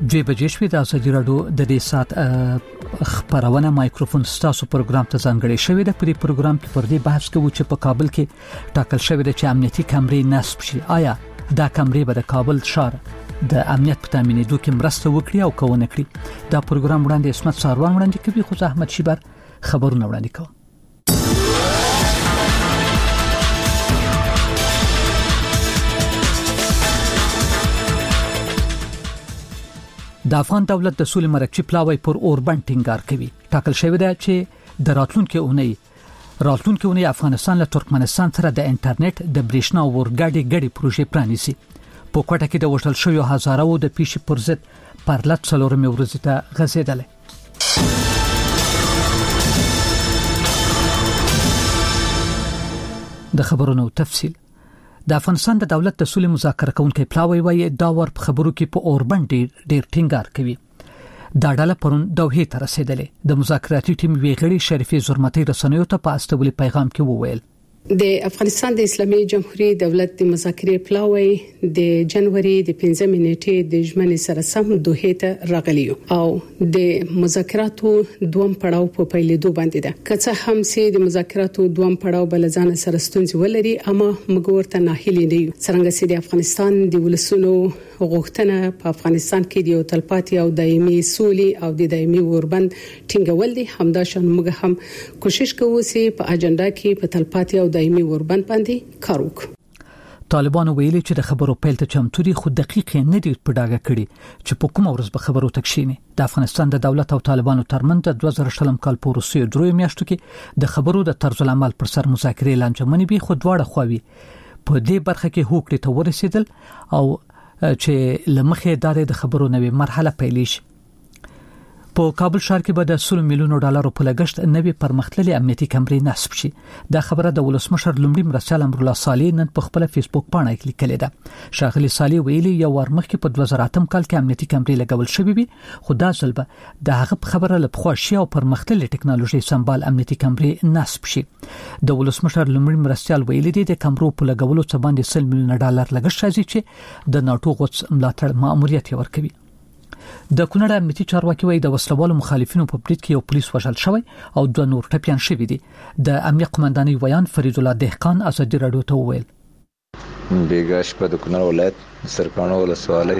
دوی بجې د ازادي راډیو د دې سات خبرونه مایکروفون ستاسو پروګرام ته ځانګړی شوی د پری پروګرام کې پر دې بحث کوو چې په کابل کې ټاکل شوی د چې امنیتي کمرې نصب شي. آیا دا کمرې به د کابل ښار د امنیت په تامینېدو کې مرسته وکړي او کوونه کړي؟ دا پروګرام وړاندې اسمت ساروان وړاندې کوي، خو احمد شیبر خبرونه وړاندې کوي. د افغان دولت د سولې مرکزی پلاوی پر اوربند ټینګار کوي. ټاکل شوی دی چې د راتلونکي اونۍ افغانستان له ترکمنستان سره د انټرنیټ د برېښنا ورګاډي پروژې پرانیسي. په کوټه کې د وشل شوی هزارو د پیښې پر ضد پرلط څلورمې ورځې ته غځېدلې. د خبرونو تفصیل. د افغانستان د دولت د سولې مذاکره کوونکي پلاوی وایي دا ور په خبرو کې په اوربند ډیر ټینګار کوي. دا ډله پرون دوحې ته رسیدلې. د مذاکراتي ټیم ویغړي شریفي زرمتي رسنیو ته په استولي پیغام کې وویل د افغانستان د اسلامي جمهوریت دولت د مذاکرې پلاوی د جنوري د 15 نیټې د ژمنې سره سم دوحې ته راغلی او د مذاکراتو دوم پړاو په پیلېدو باندې ده. که څه هم چې د مذاکراتو دوم پړاو بل ځان سره ستونزې ولري، اما موږ ورته ناهیلي نه یو. څنګه چې د افغانستان د ولسونو غوښتنه په افغانستان کې د تلپاتې او دایمي سولې او د دایمي اوربند ټینګول دي، همداشان موږ هم کوشش کوو چې په اجنډا کې په تلپاتې او دایمي اوربند باندې کار وکړو. طالبان ویلي چې د خبرو پیل ته چمتو دي، خو دقیق نه دي په ډاګه کړي چې په کومه ورځ به خبرو تکشینی. د افغانستان د دولت او طالبانو ترمنځ د 2000 کال په روسي درو میاشتو کې د خبرو د طرز العمل پر سر مذاکرې لانجمنې به خو دواړه خواوي په دې برخه کې هوکړې ته ورسېدل او چې لمخې د خبرو نوې مرحله پیلې شي. په کابل ښار کې به د 100 میلیونو ډالرو په لګښت نوې پرمختللي امنیتي کمرې نصب شي. دا خبره د ولسمشر لومړي مرستیال امرالله صالح نن په خپل فیسبوک باندې لیکلې ده. ښاغلي صالح ویلي یو ورمخ کې په 2008 کال کې امنیتي کمرې لګول شوې وي، خو دا ځل به د هغه خبره لپاره شي او پرمختللي ټکنالوژي سمبال امنیتي کمرې نصب شي. د ولسمشر لومړي مرستیال ویلي دي د کمرو په لګولو څخه باندې 100 میلیونه ډالر لګښت راځي چې د ناتو غوڅ ملاتړ ماموریت ورکوي. د کونړ امنیتي چارواکي وایي د وسلوالو مخالفینو په برید کې یو پولیس وژل شوی او 2 نور ټپيان شوي دي. د امنیت قومندانۍ ویان فرید الله دهقان ازادي راډیو ته وویل بیګاش په کونړ ولایت سرکانو ولسوالۍ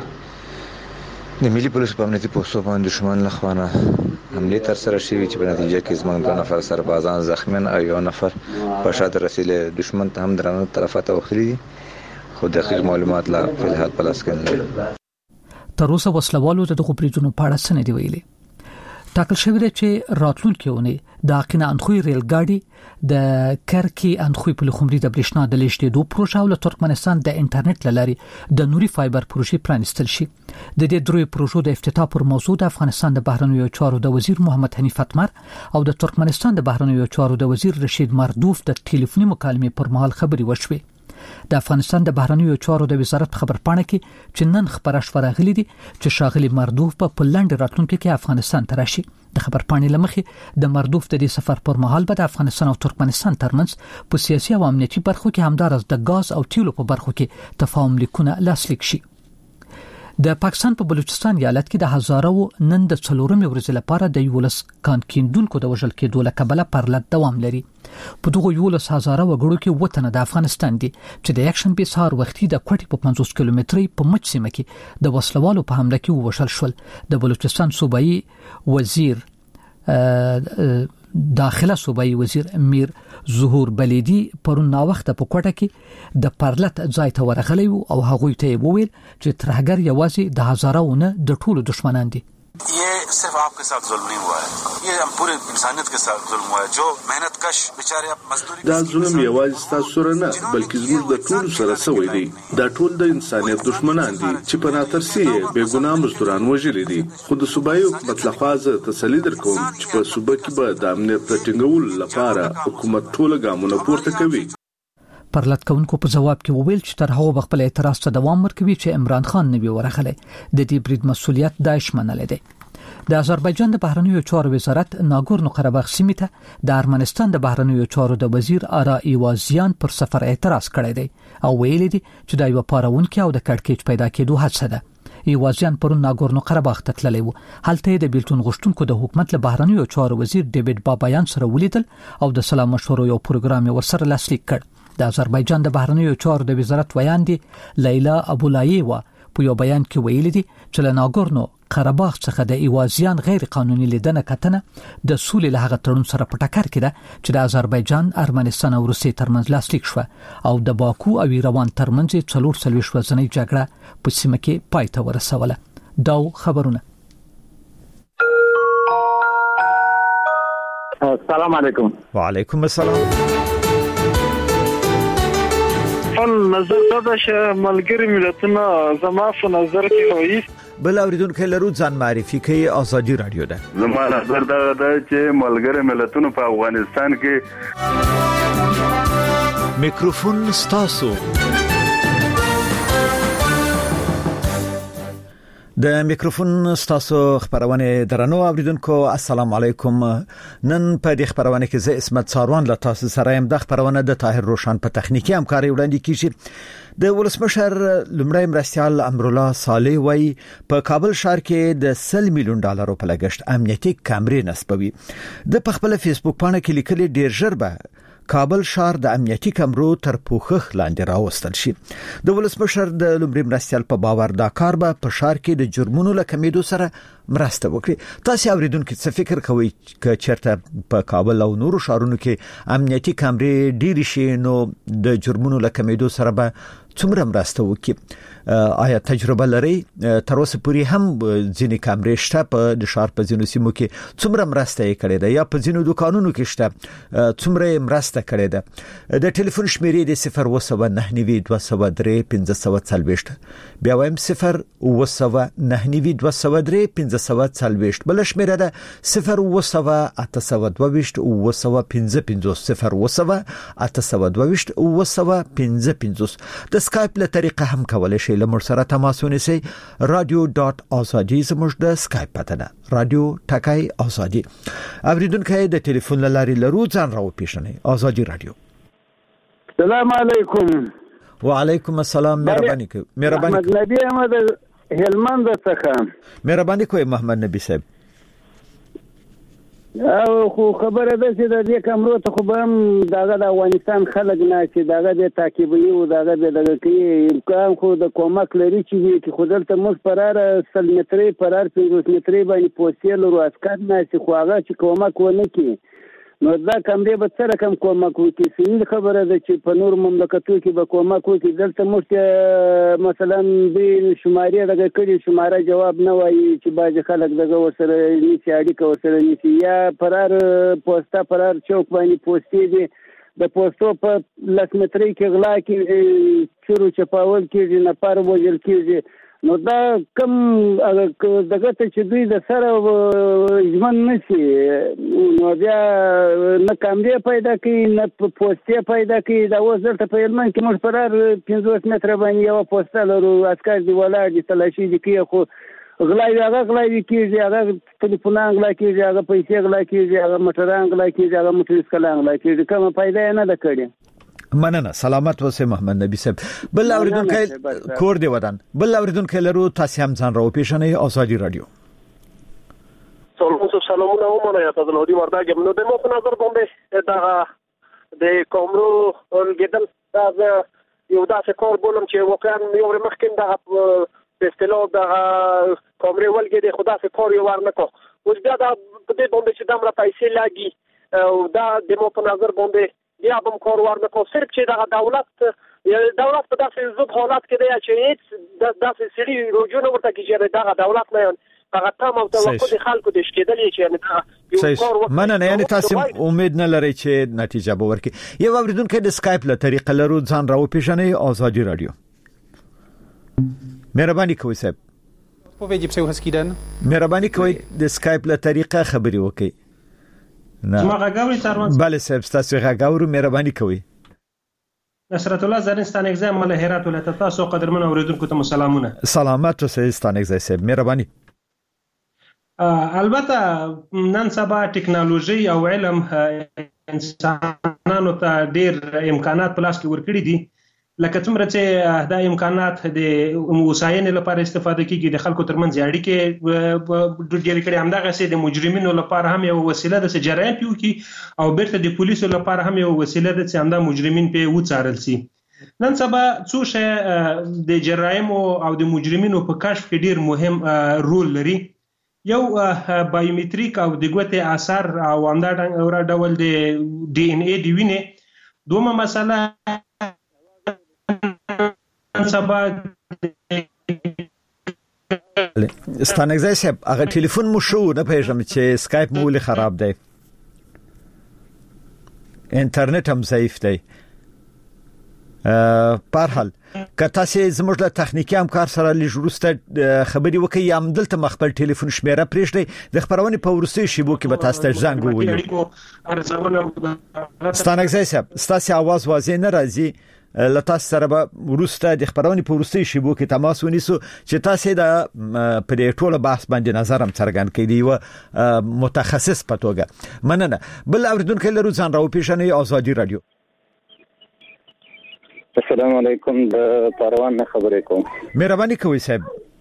د ملي پولیس په امنیتي پوسټو باندې دشمن له خوانه حمله تر سره شوی چې په نتیجه کې زموږ 2 نفر سربازان زخمیان او 1 نفر په شاته رسیدل. دشمن ته هم درنه طرفه وخلی، خو دقیق معلومات لا په الحال پلاس کې نه. تر اوسه وسلوالو د دغو بریدونو په اړه څه نه دی ویلي. ټاکل شوی دی چې راتلونکي اونۍ د اقینه انخوی ریل ګاډي د کرکی انخوی په لخمري د برېښنا د لیږدېدو پروژه او ترکمنستان د انټرنیټ لاري د نوري فایبر پروژې پرانیستل شي. د دې دروي پروژو د افتتاح پر موضوع د افغانستان د بهرنیو چارو د وزیر محمد حنیف اتمر او د ترکمنستان د بهرنیو چارو د وزیر رشید مردوف د ټلیفوني مکالمې پر مهال خبري وشوي. د افغانستان د بهرنیو چارو د وزارت خبرپاڼه کې چې نن خبره شوه غلي دي چې شاغلي مردوف په لند راتلونکي کې افغانستان ته راشي. د خبرپاڼې لمخې د مردوف د دې سفر پر مهال به د افغانستان او ترکمنستان ترمنځ په سیاسي او امنیتي برخو کې همدارس د غاز او تیلو په برخو کې تفاهم لیکونه لاسلیک شي. د پاکستان په بلوچستان ایالت کې د هزارو نن د 4 ورځې لپاره د یولس کان کیندونکو د وژل کېدو له کبله پرلط دوام لري. په دغه 11,000 وګړو کې وطن د افغانستان دي چې د یکشنبه سهار وختي د کوټي په 50 کیلومتري په مچ سیمه کې د وسلوالو په حمله کې وشل شول. د بلوچستان صوبایي وزیر داخله صوبایي وزیر امیر ظهور بلیدی پرون نا وخت په کوټه کې د پرلط ځای ته ورغلی او هغه ته وویل چې ترهګر یوازې د هزارونه د ټولو دشمنان دي. ये सिर्फ आपके साथ जुल्म नहीं हुआ है, ये हम पूरे इंसानियत के साथ जुल्म हुआ है. जो मेहनत कश बेचारे अब मजदूरी دا ظلم یوازې تاسو سره نه بلکې زموږ د ټولو سره سوی دی. دا ټول د انسانیت دشمنان دي چې په ناترسي بے ګناه مزدوران وژلي دي. خو د صوبایي حکومت لخوا زه تسلي درکوم چې په صوبه کې به د امنیت د ټینګولو لپاره حکومت ټول ګامونه پورته کوي. پرلط کونکو په جواب کې وویل چې تر هغه خپل اعتراض ته دوام ورکوي چې عمران خان نبی ورغلی. د دې برید مسؤلیت داعش منلی دی. د آذربایجان د بهرنیو چارو وزارت ناګورنو قرهباغ سیمې ته د ارمنستان د بهرنیو چارو د وزیر آرا ایوازیان پر سفر اعتراض کړی دی او ویلي دی چې دا یو پارونکي او د کړکېچ پیدا کېدو هڅه ده. ایوازیان پرون ناګورنو قرهباغ ته تللی و. هلته د بیلتون غشتونکو د حکومت له بهرنیو چارو وزیر ډیوډ بابایان سره ولیدل او د سلام مشورو یو پروګرام ورسره لاسلیک کړ. د آذربایجان د بهرنیو چارو د وزارت ویاندې لیلا ابولایوا په یو بیان کې ویلي دي چې له ناګورنو قرهباغ څخه د ایوازیان غیر قانوني لیدنه کتنه د سولې له هغه تړون سره په ټکر کې ده چې د آذربایجان، ارمنستان او روسیې ترمنځ لاسلیک شو او د باکو او ایروان ترمنځ 44 ورځنۍ جګړه په سیمه کې پای ته ورسوله. دا خبرونه. السلام علیکم. وعلیکم السلام. نظر دا چې ملګری ملتونه زما په نظر کې وایي بل اوریدونکو لرو ځان معرفي کوي. آزادي رادیو ده. زما نظر دا چې ملګری ملتونه په افغانستان کې میکروفون ستاسو. د میکروفون ستاسو خبرونه درنو اوریدونکو السلام علیکم. نن په دې خبرونه کې زه اسمت ساروان له تاسو سره يم. د خبرونه د طاهر روشن په تخنیکی همکاري وړاندې کیږي. د ولسمشر لمړی مرستيال امرالله صالح وای په کابل ښار کې د 100 میلیون ډالرو په لګښت امنیتي کامرې نصبوي. د خپل فیسبوک باندې کې لیکلي ډیر ژر به کابل ښار د امنیتي کمرو تر پوښښ لاندې راوستل شي. د ولسمشر د لمړي مرستيال په باور دا کار به په ښار کې د جرمونو له کمیدو سره مرسته وکړي. تاسو اوریدونکو څه فکر کوئ چې چیرته په کابل او نورو ښارونو کې امنیتي کمرې ډیر شي نو د جرمونو له کمیدو سره به څومره مرسته وکړي؟ آیا تجربه لري؟ تر اوسه پورې هم ځینې کامرې شته په د ښار په ځینو سیمو کې څومره مرسته یې کړې ده یا په ځینو دکانونو کې شته څومره مرسته کړې ده؟ د ټلیفون شمیرې د 02992031540 بیا وایم 02992031540 بل شمیره ده 02822 د سکایپ له طریقه هم کولای شئ له موږ سره تماس ونیسئ. radio.azadi زموږ د سکایپ پته ده radio.azadi. اوریدونکو د ټلیفون لارې لرو ځان راو پیښنه. آزادي رادیو. السلام علیکم. وعلیکم السلام. مهرباني کوئ. محمد نبی احمد هلمند څخه. مهرباني کوئ محمد نبی صاحب. او خو خبره ده چې د دې کمرو ته خو هم داغه د افغانستان خلک نه چې داغه د تعقیبي او داغه د کې امکان خو د کومک لري چې خو دلته موږ پرار 100 مترې پرار 50 مترې باندې پوسټل او اسکات نه چې خو هغه چې کومک ونه کی نو دا کمرې به سره کم کومک وکړي. سین خبره ده چې په نور مملکتونو کې به کومک وکړي. دلته موږ مثلا د شمارې دغه کړي شماره جواب نه وایي چې باج خلک دغه وسره نشي اړیکه وسره نشي یا پرار پوسټا پرار چوک باندې پوسټي دي د پوسټو په 100 مترې کې غلا کې چورو چپاول کې نه پاره وجل کې نو دا کم دغه ته چې دوی د سره ژمن نشي نو بیا نه کامرې پیدا کوي نه پوسټې پیدا کوي. دا اوس دلته په هلمند کې موږ پرار 50 متره باندې یو پوسټه لرو عسکر دی ولاړ دي تلاشي دي کوي خو غلاوي کېږي هغه ټلیفونان غلا کېږي هغه پیسې غلا کېږي هغه موټران غلا کېږي هغه موټر سکلان غلا کېږي کومه پیدا نه ده کړې. مننه. سلامت اوسئ محمد نبی صاحب. بل اوریدونکو کور دی ودان بل اوریدونکو لرو تاسو هم ځان راو پیښنه. آزادي رادیو. سلامونه ومنه یا تاسو نو دی ورته نو د مو په نظر باندې دا د کومرو ولګدل دا یو داسې کار بولم چې واقعا یو مخکې دا په اصطلاح دا کومرې ولګدې خدا څخه کار یو ورنکو اوس بیا دا په دې باندې چې دمره پیسې لاګي او دا د مو په نظر باندې بیا هم کار ورنکو صرف چې دا دولت په داسې زوب حالات کې دی چې هیڅ داسې سړي روجونه ورته کیږي دا دولت نه هغه تام او توقع د خلکو د شکېدلې چې یعنی یو کار وکړي. مننه. یعنی تاسو امید نه لرئ چې نتیجه به ورکړي. یو اوریدونکو د سکایپ له طریقه لرو ځان راو پیښنه. آزادی رادیو. مهرباني کوئ صاحب. Powiedzi přeju hezký den. مهرباني کوئ د سکایپ له طریقه خبري وکړئ. ما غاوري سروان. بله صاحب تاسو غاورو مهرباني کوئ. نصرت الله زرنستان اگزای مال هرات ولایت تاسو قدرمن اوریدونکو ته سلامونه. سلامت اوسئ ستان اگزای صاحب مهرباني. البته نن سبا ټکنالوژي او علم انسانانو ته ډیر امکانات په لاس کې ورکړي دي لکه څومره چې د امکانات د وسایلو لپاره استفاده کیږي د خلکو ترمنځ اړیکې ډېر کړي، همدغه سي د مجرمینو لپاره هم یو وسیله ده چې جرایم پیو کی او بیرته د پولیسو لپاره هم یو وسیله ده چې همدا مجرمین په وڅارل سي. نن سبا څو شی د جرایم او د مجرمینو په کشف کې ډېر مهم رول لري. یو بایومټریک او د ګوتې اثر او همدا ډول د ډي ان اي دی وینې. دومره مسله سبا ستانګزای صاحب هغه ټلیفون مو شو نه پېژم چې سکایپ مو ولې خراب دی، انټرنیټ هم ضعیف دی. په هر حال که تاسو زموږ له تخنیکی همکار سره لږ خبري وکړئ یا هم دلته مخبل ټلیفون شمیره پرېږدئ، د خبرونې په وروستي شیبو کې به تاسو ته زنګ ووهي. ستانګزای صاحب ستاسو आवाज واضح نه راځي، لته سره به ورسته د خبرونې په ورستي شیبو کې تماس ونیسو چې تاسو د په دې ټوله بحث باندې نظر هم څرګند کړئ دی متخصص په توګه. مننه. بل اوریدونکو لرو ځان راو پیژنې آزادي رادیو. السلام علیکم، د پروان نه خبرې کوم. مهرباني کوئ صاحب.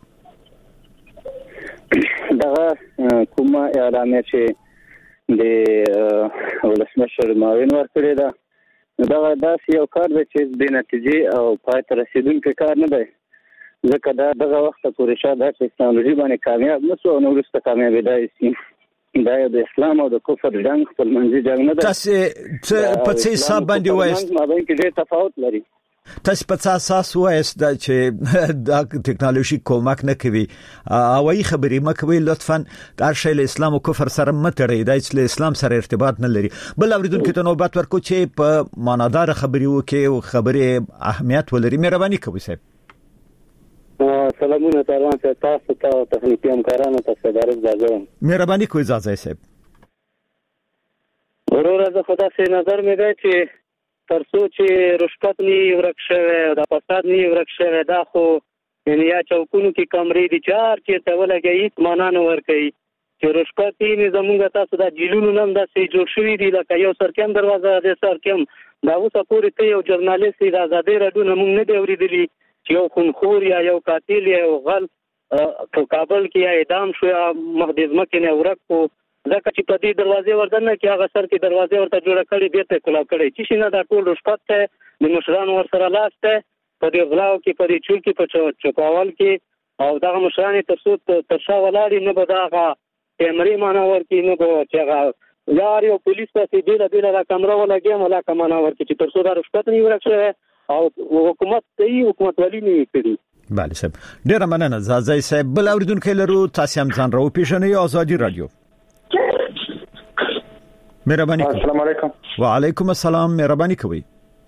دغه کومه اعلان چې د ولسمشر معاون ورکړی دا دغه داسې یو کار دی چې د نتیجې او پای ته رسیدونکی کار نه دی، ځکه دا دغه وخت پورې شاده ټکنالوژي باندې کامیاب نه شو او نو وروسته کامیابېدای شي. دا د اسلام او د کفر جنگ خپلمنځي جنگ نه دی. تاسو په څه حساب باندې وایست مابین کې ډېر تفاوت لري؟ تاسو په څه اساس وایست چې دا ټکنالوژي کومک نه کوي او ای خبرې مکوي؟ لطفا دا شی له اسلام او کفر سره متړي، دا چې له اسلام سره ارتباط نه لري. بل اوریدونکو ته نوبت ورکو چې په معنادار خبري وکي او خبرې اهمیت ولري. مهرباني کوئ صاحب. سلامونه تاروان ته تاسو ته تخنیکی همکارانو ته صدارت زاځم. مهرباني کوئ زاځي صاحب. ورور زه خدا سي نظر مې دی چې ترڅو چې رشوت نه ورک شوی او د فساد نه ورک شوی، دا خو یعنی یا چوکونو کې کمرې دي چار چې ته ولګي معنا نه ور کوي چې رشوت یې زمونږ تاسو د جیلونو نن داسې جوړ شوی دی لکه یو سرکم دروازه د سرکم دا اوسه پورې ته یو ژورنالیست د آزادۍ راډیو نه مونږ نه دی اورېدلی چې یو خونخور یا یو قاتل یا یو غل په کابل کې یا اعدام شو یا محدود مکه نه ورک کو، ځکه چې په دې دروازې ورته کې هغه سر کې دروازې ورته جوړ کړي بیرته کلاو کړي چې نه دا ټول رشوت ته د مشرانو ور سره لاس ته په دې غلاو کې په دې چول کې په چوکاول کې او دا مشران ترڅو ترشا ولاړي نه بداغه کیمرې معنا ور کې نه به چې هغه یار یو پولیس په دې لا کیمرا ولګي مله کمانه ور کې چې ترڅو دا رشوت نه ورک شي او حکومت ولی نه کړي. بله صاحب ډیره مننه زاځي صاحب. بل اوریدونکو لرو تاسو هم ځان راو پیژنئ آزادي رادیو. مهرباني کوئ. السلام علیکم. وعلیکم السلام. مهرباني کوئ.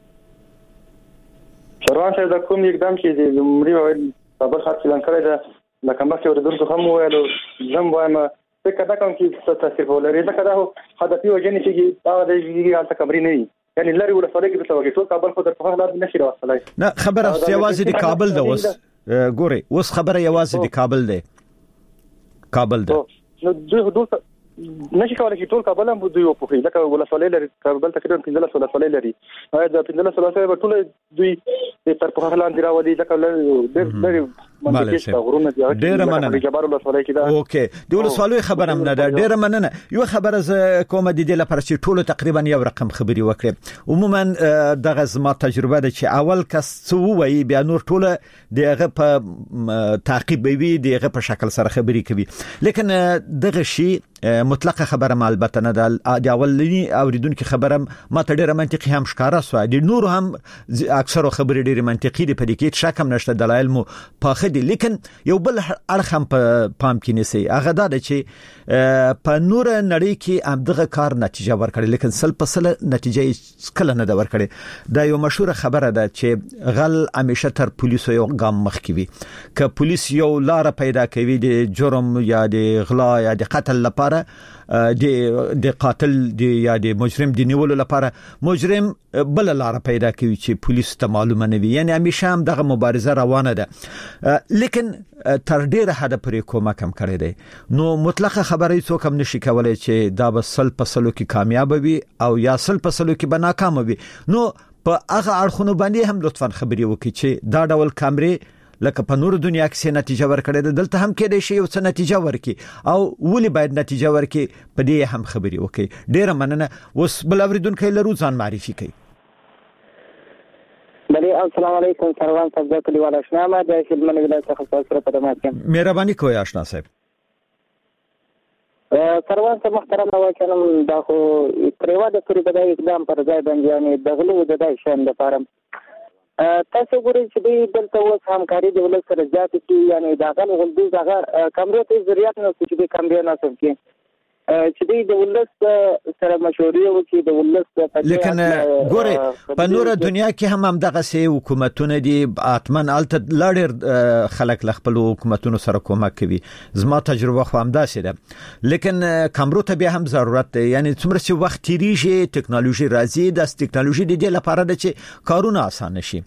شروان شه د کوم اقدام چې د عمرې وایي په بل خاطر لن کړی دا لکه مخکې ورته هم ویلو زم وایم څه کدا کوم چې تاثیر ولري ځکه دا هدفي وجنې چې دا د حالت کمرې نه وي، یعنی لری ولسوالۍ کې څه وګړي ټول کابل خو د په حالات نشي راوستلای. نه خبره یوازې د کابل ده، اوس ګوري اوس خبره یوازې د کابل ده. کابل ده نو دوی نشي کولای چې ټول کابل هم دوی وپوښي، لکه ولسوالۍ لري کابل تقریبا 15 ولسوالۍ لري، دا 15 ولسوالۍ ټول دوی تر په حال اندرا ودی لکه ډېر منځکي غرونه دي. ډېر مننه. جبار ولسوالۍ کې دا اوکې د ولسوالۍ خبر هم نه ده. ډېر مننه. یو خبره ز کومه د دې لپاره چې ټول تقریبا یو رقم خبري وکړي. عموما دغه زما تجربه ده چې اول کس څو وایي بیا نور ټول دغه په تعقیب وي دغه په شکل سره خبري کوي، لیکن دغه شی مطلقه خبره ما البته نه د اولنی اوریدونکو خبره ما ته ډیره منطقي هم ښکارا سو، د نور هم اکثره خبرې ډیره منطقي دي، په دې کې شک هم نشته، دلایل مو پاخه دي. لیکن یو بل اړخ هم په پام کې نسی هغه دا چې په نور نړۍ کې هم دغه کار نتیجه ورکړي، لیکن سل په سل نتیجه کله نه دا ورکړي. دا یو مشهور خبره ده چې غل همیشه تر پولیسو یو ګام مخکې وي. که پولیس یو لار پیدا کوي د جرم یا د غلا یا د قتل لپاره د قاتل یا د مجرم د نیولو لپاره مجرم بل لار پیدا کوي چې پولیس ته معلومه نه وي، یعنی همیشه هم دغه مبارزه روانه ده. لیکن تر ډیره حد پورې کومک هم کړی دی. نو مطلقه خبره څوک هم نشي کولای چې دا به سل په سلو کې کامیاب وي او یا سل په سلو کې به ناکام وي. نو په هغه اړخونو باندې هم لطفاً خبري وکړي چې دا ډول کیمرې لکه په نور دنیا کې نتیجه ورکړي دلته هم کې د شی او څه نتیجه ورکړي او ولې باید نتیجه ورکړي په دې هم خبري وکړي. ډیره مننه. اوس بل اوریدونکو لرو ځان معرفي کړي. بله السلام علیکم سروان صاحب کلیوال آشنا ما د خدمت ولایت څخه تاسو ته خدمت کوم. مهرباني کوئ آشنا صاحب. سروان صاحب محترم واکرم دا خو پریوا د پوری بدای اقدام پر ځای باندې یعنی دغلو د دای شان د پارم تاسو ګورئ چې دلته اوس همکاري د ولس سره زیات کی یعنی دا غل غلدي دا کمرو ته ضرورت نه چې د کمرې نه سم کی چې د ولس سره مشورې وکړي د ولس لیکن ګورئ په نور دنیا کې هم دغه سي حکومتونه دي اتمن الته لړ خلک خپل حکومتونو سره کومک کوي. زما تجربه خو هم داسې ده لیکن کمرو ته به هم ضرورت دی یعنی څومره چې وخت تیریږي ټکنالوژي راځي د ټکنالوژي د دې لپاره د چې کارونه آسان شي.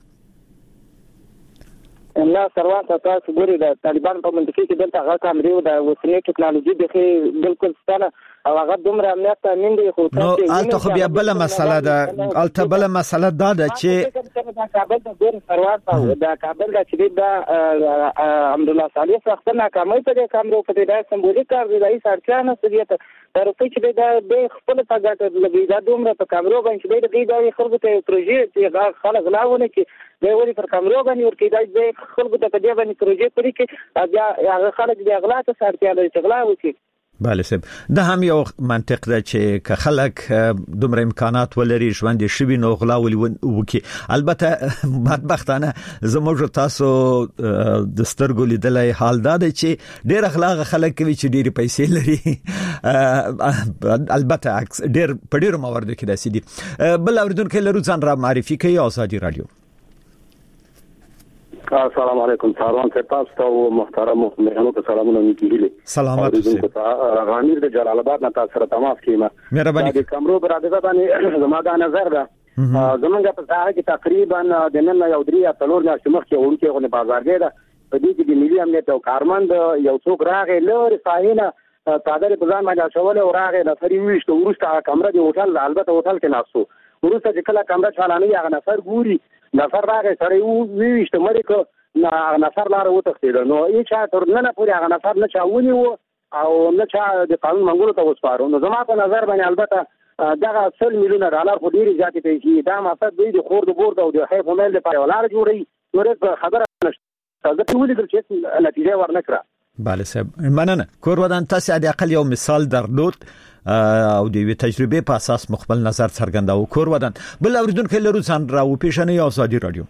نه سروان تاسو ګورئ د طالبان په منطقه کې دلته هغه کامرې د وسنۍ ټکنالوژي د بالکل ستانه او هغه دومره امنیت تامین دی خو تاسو الته خو بیا بل مسله ده الته بل مسله ده چې د کابل د ګور سروان د کابل د چې د الحمدلله صالح سخت ناکامۍ په دې کامرو په دې سمبولیک کار دی رئیس اړتیا نه سړي تر څو چې د خپل تاګټ لګي دا دومره په کامرو باندې د خلکو ته پروژې چې خلک لاونه کې د وری پر کامرو باندې ورکې د خلکو ته په دې باندې پروژې پرې کې بیا هغه خلک د اغلا ته سارتیا لري چې غلا وکړي. بله صاحب دا هم یو منطق ده چې که خلک دومره امکانات ولري ژوند شي نو غلا وکي. البته بدبختانه زموږ تاسو د سترګو لیدلای حال دا دی چې ډېر اخلاق خلک کوي چې ډېر پیسې لري البته ډېر په ډېر مواردو کې داسې دي. بل اوریدونکو لرو ځان را معرفي کوي آزادي رادیو. السلام علیکم سروان صاحب تاسو محترم مهمانو ته سلامونه نیکیږي. سلامات اوسئ. غامیر د جلال آباد نه تاسو سره تماس کیما. مهرباني. د کمرو برادر باندې زما د نظر ده زمونږ په ځای کې تقریبا د نن یو درې یا څلور میاشتې مخکې ورونکي غو نه بازارګي ده په دې کې د ملي امنیت او کارمند یو څوک راغی لوري صاحبینه صادره په ځان باندې شول او راغی نفرې ویشته ورسته کمره د هوټل البته هوټل کې ناسو ورسته چې کله کمره چالانه هغه نفر ګوري نفر راغی سړی ویشته مړی کو نفر لار وتښتید نو هیڅ چا تر نن پورې هغه نفر نه چاونی وو او نه چا د قانون منګولو ته وسپارو. نو زما په نظر باندې البته دغه 100 میلیونه ډالر خو ډیری زیاتې پیسې دا مقصد دی د خور د بورد او د حیف مل لپاره ولار جوړي نو خبره نشته زه په ولې چې نتیجه ورنکړه. بله صاحب مننه. کور ودان تاسو د اقل یو مثال درلود او د وی تجربه په اساس مخبل نظر څرګنداو. کور ودان بل اوریدونکو لرو ځان راو پیښنې آزادي رادیو.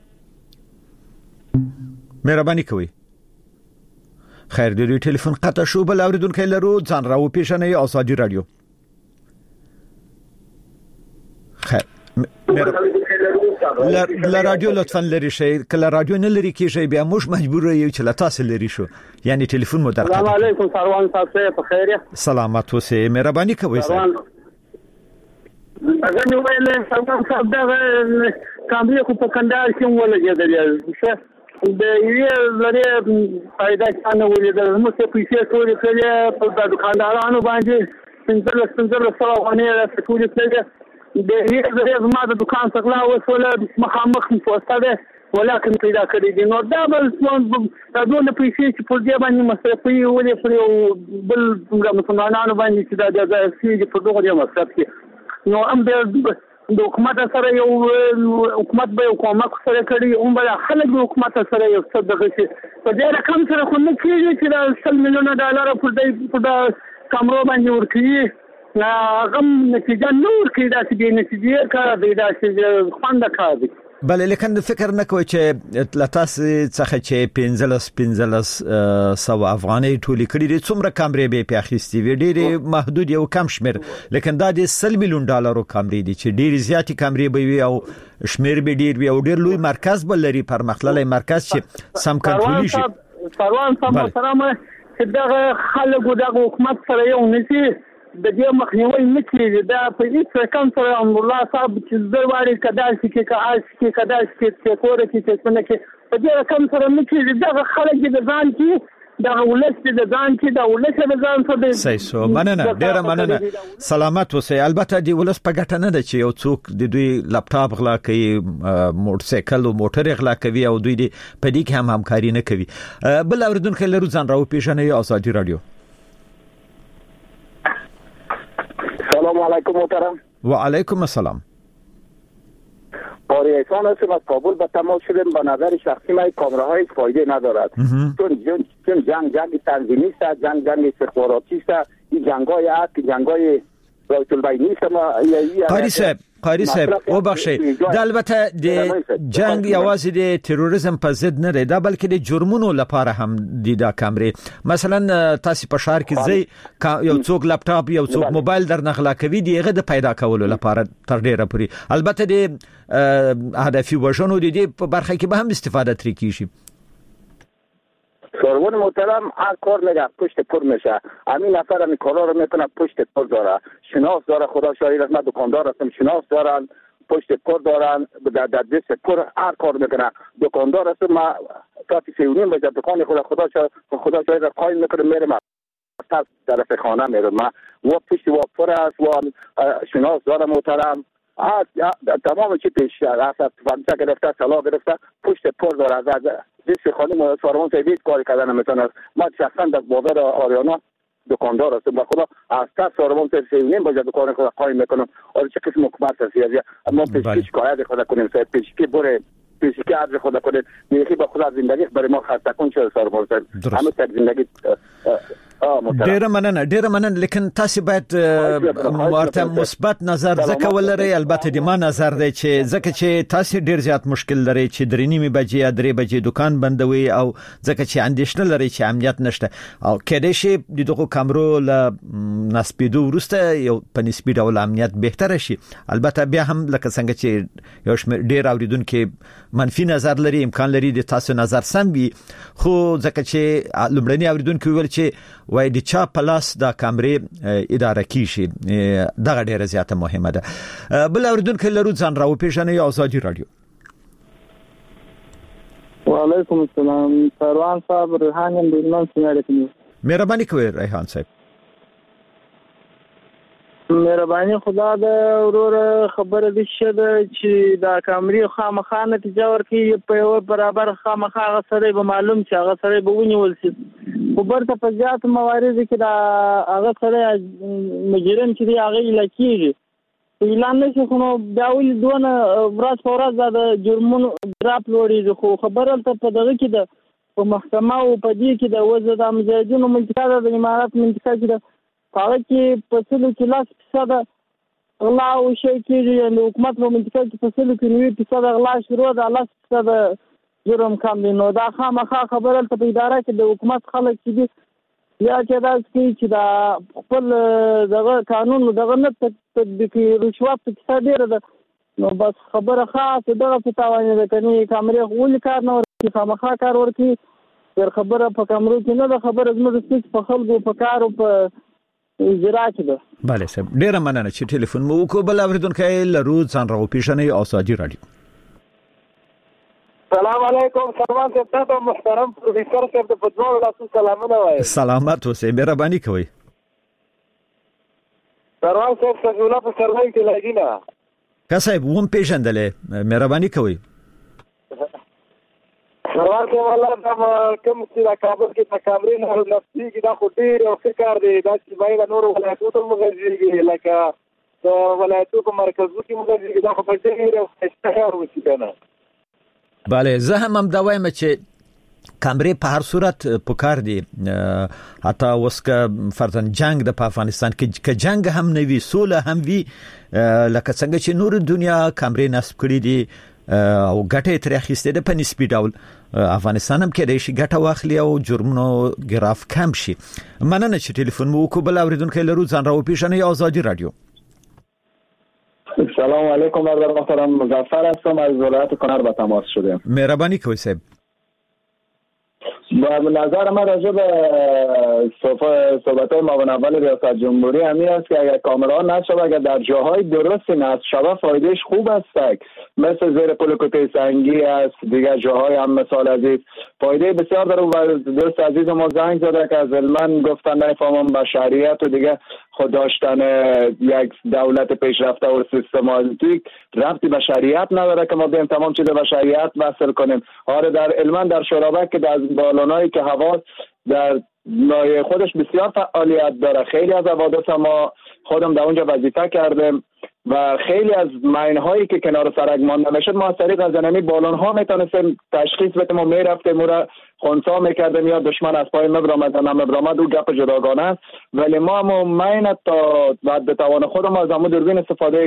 مهرباني کوئ. خیر د ټلیفون قطع شو. بل اوریدونکو لرو ځان راو پیښنې آزادي رادیو. خیر لا رادیو لطفا لري شي کله رادیو نه لري کیږي بیا موږ مجبور یو چې لا تاسو لري شو یعنی ټلیفون مو درته. السلام علیکم سروان صاحب په خیر. سلامات اوسئ. مهرباني کوئ صاحب. اگر نو ویل سروان صاحب دا کاندي خو په کندهار کې ولګیدل د یوه لري فائدہ څنګه ولیدل نو څه پیسې ټول کړي په دکاندارانو باندې څنګه سره ونه ټول کړي د یوه زما د دکان څخه وسوله مخامخ پوسټه ده ولکن پیدا کړی دي نو دا بل څون د دوه پیسې چې په دې باندې مصرفي ولې پر بل څنګه مسلمانانو باندې چې دا چې په دغه مصرف کې نو هم د حکومت سره یو حکومت به کومک سره کړی هم به خلک د حکومت سره یو څه دغه شي په دې رقم سره خو نه کېږي چې د 100 میلیونه ډالر په دې کمرو باندې ورکړي غم نتیجه نور کې دا چې نتیجه کار دی دا چې خوند کار دی. بله لیکن فکر نکوي چې لتاسو څخه چې 1500 افغانۍ ټولې کړې دي څومره کمرې به پیاخستي وي ډېر محدود یو کم شمیر لیکن دا د 100 میلیون ډالرو کمرې دي چې ډېر زیاتې کمرې به وي او شمیر به ډېر وي او ډېر لوی مرکز بل لري پرمختللی مرکز چې سم کنټرول شي. سروان صاحب سلام چې دا خلک د حکومت سره یو نشي د دې مخنیوي نه کیږي دا په هیڅ رقم سره الله صاحب چې زرواري کداش کې کاش کې کداش کې کور کې څنګه کې په دې رقم سره نه کیږي دا خلک د ځان کې دا ولست د ځان چې دا ولست د ځان څخه صحیح سو مننه ډیر مننه سلامت اوسئ. البته د ولس په ګټه نه ده چې یو څوک د دوی لپټاپ غلا کوي، موټر سایکل او موټر غلا کوي او دوی په دې کې هم همکاري نه کوي. بل اوریدونکو لرو ځان راو پیژنې آزادي رادیو. سلام علیکم محترم. و علیکم السلام. باری احسان هستم از کابل به تماس شدیم. به نظر شخصی من کامراهای فایده ندارد چون جنگ تنظیمی است، جنگ استخباراتی است. این جنگای است که جنگای رایت البین نیست. قاری صاحب او بخشي د البته د جنگ یوازې د تروریزم په ضد نه دی، دا بلکې د جرمونو لپاره هم دی دا کیمرې. مثلا تاسو په شهر کې زی یو څوک لپټاپ یو څوک موبایل در نغلا کوي دیغه د پیدا کولو لپاره تر ډیره پوری. البته د هدفي وژنو د دې په برخه کې به هم استفاده ترې کیږي. سروان محترم هر کار میگه پشت پر میشه. همین نفر همین کارا رو میکنه پشت پر داره، شناس داره. خدا شاهد است من دکاندار هستم، شناس دارن، پشت پر دارن، در دست پر هر کار میکنه. دکاندار هستم من ساعت 3:30 بجه دکان خدا شاهد قایم میکنه میرم طرف خانه میرم من و پشت و پر است و شناس داره محترم. تمام چی پیش است فهمت گرفته سلا گرفته پشت پر داره. از دیس خانم سارمان سیدید کاری کردن نمیتونه. ما شخصا در بازار آریانا دکاندار هستم و خدا از تا سارمان سیدید باید دکان خود قایم میکنم. آره چه قسم حکومت هستی ما پیشکی شکایت خود کنیم سید پیشکی بره پیشکی عرض خود کنید میخی با خدا زندگی برای ما خسته کن چه سارمان سید همه تک زندگی ډیر مننه لیکن تاسو باید مرته مثبت نظر ځکه ولرئ. البته د ما نظر دی چې تاسو ډیر زیات مشکل لري چې 3:30 بجې یا 3 بجې دکان بندوي او ځکه چې اندېښنه لري چې امنیت نشته او کېدای شي د دغه کامرو له نسبیدو ورسته یو په نسبی ډول امنیت بهتر شي. البته بیا هم لکه څنګه چې یو ډیر اوریدونکو منفي نظر لري، امکان لري د تاسو نظر سم وي، خو ځکه چې لومړنی اوریدونکو ویل چې وای د چا پلاس دا کیمرې اداره کیږي دا ډیره زیاته مهمه ده. بل اوریدونکو لرو ځان راو پیژنې آزادي رادیو. وعلیکم السلام. سروان صاحب ریحان د ایمان څنګه کوي؟ مهرباني کوي ریحان صاحب. مهرباني خدا د ورور خبره دي چې دا کیمرې خامخا نتیجه ورکړي په یو برابر خامخا سره به معلوم چې هغه سره به ونیول شي. خبرته په ځات موارد کې دا هغه سره مجرم چې دی هغه علاقې اعلان نشي خو دا ول دونه ورځ فورز د جرمونو ډراپ لوري خو خبره ته په دغه کې د په محکمه او په دې کې د وزد امجادونو منطقه د امارات منطقه کې د هغه کې په څلو کې 100% غلا او شي کې د حکومت په منطقه کې په څلو کې 90% غلا شروع ده 100% جرم کم دی. نو دا خامخا خبره ته په اداره کې د حکومت خلک چې دي یا چې دا چې دا خپل دغه قانون دغه نه تطبیقي رشوت کې ډیره ده. نو بس خبره خاصه دغه په تاوان ده کني کیمرې غول کار نه ورته خامخا کار ورته پر خبره په کیمرو کې نه ده خبره زموږ په خلکو په کار او په اجرا کې ده. bale صاحب ډیره مننه چې ټلیفون مو وکړ. بل اوریدونکو لرو ځان راو پیژنې آزادي رادیو. السلام علیکم. سلام ته محترم پروفیسور صاحب د فوتبال لاسو سلامونه وایي. سلامت اوسئ. مهرباني کوئ. سروان صاحب سجولا په سروان کې لګینا. کا صاحب ووم پیژندلې مهرباني کوئ. سروان صاحب الله دا کوم چې د کابل کې د کامرې نه نفسي کې دا خو ډېر او فکر دی دا چې باید نور ولایتونو مغرضي لکه د ولایتونو په مرکزو کې مغرضي دا خو په ډېر او اشتهار وشي کنه. bale زه هم دا وایم چې کیمرې په هر صورت پکار دي. حتی وسکه فرضاً جنگ د افغانستان کې جنگ هم نه وي سوله هم وي لکه څنګه چې نور دنیا کیمرې نصب کړي دي او ګټه ترې اخیسته ده په نسبی ډول. افغانستان هم کې د شي ګټه واخلي او جرمونو ګراف کم شي. مننه چې ټلیفون مو وکړ. بل اوریدونکو لرو ځان راو پیژنې آزادي رادیو. سلام علیکم برادر محترم. مظفر هستم از ولایت کنر با تماس شدم. مهربانی کوی صاحب. با نظر من راجع به صحبت‌های معاون اول ریاست جمهوری همین است که اگر کامرا نشه و اگر در جاهای درست نصب شود فایدهش خوب است، مثل زیر پل کوته سنگی است، دیگر جاهای هم مثال عزیز فایده بسیار داره. و دوست عزیز ما زنگ زده که از علما گفتن نفهمم بشریت و دیگه خود داشتن یک دولت پیشرفته و سیستماتیک ربطی به شریعت نداره که ما بیم تمام چیز به شریعت وصل کنیم. آره در علما در شورابک که در بالونایی که حواس در لایه خودش بسیار فعالیت داره، خیلی از حوادث ما خودم در اونجا وظیفه کردم و خیلی از ماین‌هایی که کنار سرک مانده میشد ما از طریق از انمی بالون‌ها میتونستیم تشخیص بدیم و میرفتیم و را خنثی میکردیم یا دشمن از پای مبرامد نمبرامد او گپ جداگانه است. ولی ما ماین تا بعد توان خودم از همون دوربین استفاده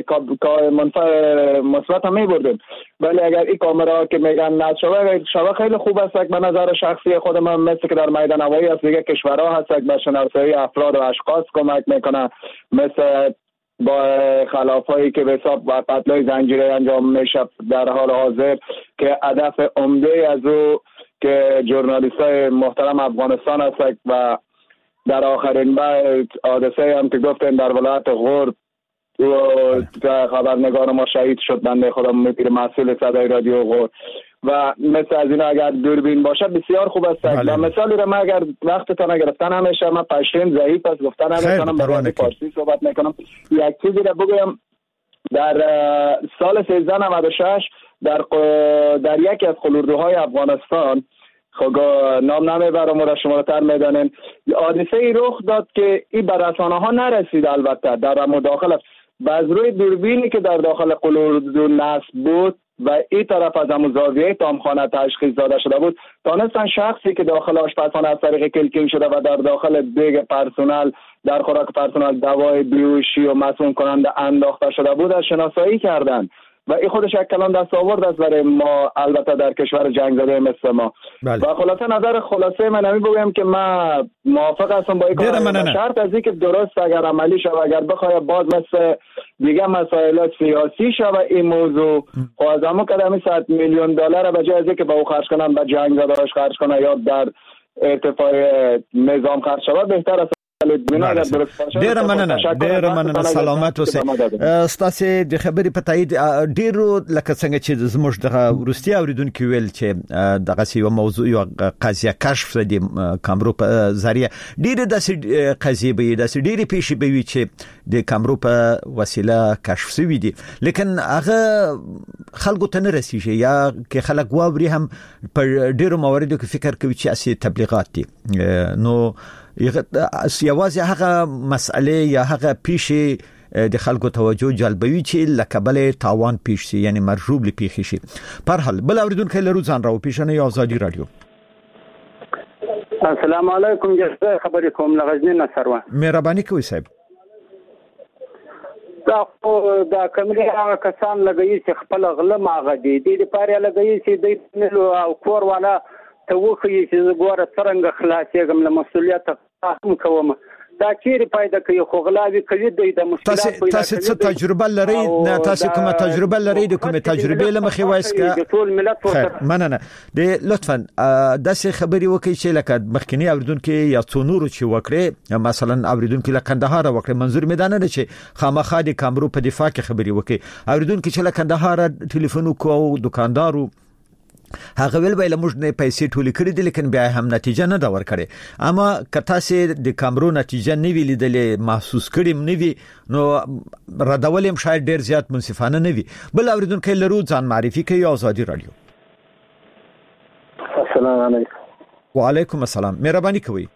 مثبت هم میبردیم. ولی اگر این کامرا که میگن نصب شوه خیلی خوب است. به نظر شخصی خودم هم مثل که در میدان هوایی از دیگه کشورها هست که به شناسایی افراد و اشخاص کمک میکنه، مثل با خلافایی که به حساب و قتل‌های زنجیره‌ای انجام میشه در حال حاضر که هدف عمده از او که ژورنالیستای محترم افغانستان هست و در آخرین بعد حادثه هم که گفتن در ولایت غور و خبرنگار ما شهید شد، بنده خدا مدیر مسئول صدای رادیو غور و مثل از اینا اگر دوربین باشه بسیار خوب است. و مثالی رو من اگر وقتتان گرفتن همیشه من پشتین ضعیف است گفتن نمیتونم برای فارسی صحبت میکنم. یک چیزی رو بگویم، در سال 1396 در یکی از قلوردوهای افغانستان نام نمیبرم و شما تر میدانین حادثه ای رخ داد که این به رسانه ها نرسید. البته در مداخله و از روی دوربینی که در داخل قلوردو نصب بود و این طرف از همون زاویه تامخانه تشخیص داده شده بود، تانستن شخصی که داخل آشپزخانه از طریق کلکینگ شده و در داخل دیگ پرسنل در خوراک پرسنل دوای بیهوشی و مسموم کننده انداخته شده بود از شناسایی کردن و این خودش یک کلام دستاورد است برای ما، البته در کشور جنگ زده مثل ما. و خلاصه من همین بگویم که من موافق هستم با این کار، شرط از اینکه درست اگر عملی شود، اگر بخواد باز مثل دیگه مسائل سیاسی شود این موضوع خوازمو کردم $100 میلیون به جای از اینکه با او خرج کنن به جنگ زدهاش خرج کنن یا در ارتفاع نظام خرج شود بهتر است. ډیر مننه سلامت اوسئ. ستاسو د خبرې په تایید ډیرو لکه څنګه چې زموږ د روسي اوریدونکو ویل چې دغه یو موضوع یو قضیه کشف د کامرو په ذریعہ ډیره داسې قضیه به داسې ډیره پیښې به وي چې د کامرو په وسیله کشف شوي دي، لیکن هغه خلکو ته نه رسیږي یا کې خلک واوري هم په ډیرو مواردو کې فکر کوي چې اسی تبلیغات دي. نو یوازې هغه مسئله یا هغه پیښې د خلکو توجه جلبوي چې لکبل تاوان پیښ شي، یعنی مرجوب لپیښ شي. پر حال بل اوریدونکو لرو ځان راو پیښنه یا آزادی رادیو. السلام علیکم، جزاک خبرې کوم لغزنی نصروان. مهرباني کوئ صاحب. دا کمرې هغه کسان لګي چې خپل غله ماغه دي د لپاره لګي چې د او کور والا ته وخی چې زګوره څنګه خلاصېږم له مسؤلیت هم کوم دا چیرې پیدا کوي خو غلاوي کوي د مشکلات تاسو څه تجربه لرئ؟ نه تاسو کومه تجربه لرئ؟ د کومه تجربه لمخې وایس کا ټول ملت مننه د لطفا داسې خبري وکړي چې لکه مخکنی اوریدونکو یا څو نورو چې وکړي، مثلا اوریدونکو لکه کندهار وکړي، منظور مې دا نه چې خامخا د کامرو په دفاع کې خبري وکړي. اوریدونکو چې لکه کندهار ټلیفون کو دکاندارو هغه ویل به موږ نه پیسې ټولې کړې دي لیکن بیا هم نتیجه نه دا ور کړې. اما کته سي د کامرو نتیجه نه ویلې د محسوس کړم نه وی نو ردول هم شاید ډیر زیات منصفانه نه وي. بل اوریدونکو لرو ځان معرفي کوي آزادی رادیو. السلام علیکم. وعلیکم السلام، مهرباني کوي.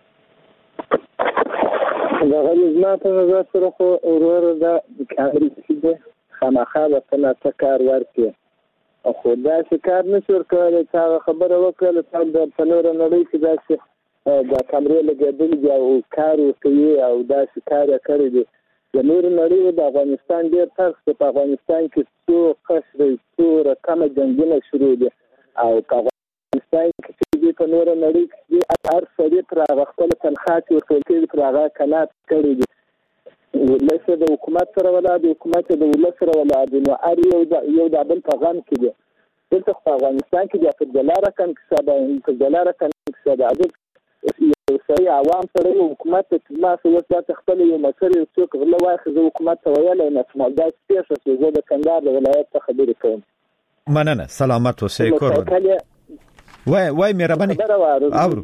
دا غوښنه په نظر سره خو اورور دا کاري چې خامخا به څنګه کار ورکړي خو دا کار نشور کولای. تا خبره وکړه چې د پنور نړۍ کې دا چې د کامرې لګېدل دي او کار کوي او دا کار کوي دي د نور نړۍ د افغانستان ډېر فرق په افغانستان کې څو قصري څو رقم جنگونه شروع دي او افغانستان کې د نور نړۍ کې هر څه تر خپل تنخواه ورکول کېږي تر هغه کنات کړی دي ولسه د حکومت سره ولا د حکومت د ولس سره ولا د نو ار یو د بل پیغام کې دي. دلته په افغانستان کې د $1 رقم کې $1 څه یو سړی عوام سره حکومت ته ما څه وسه خپل یو مسر یو څوک غلا واخذ حکومت ته ویل نه سمال دا څه څه زه د کندهار د ولایت ته خبرې کوم. مننه سلامت اوسئ کور وای مهرباني او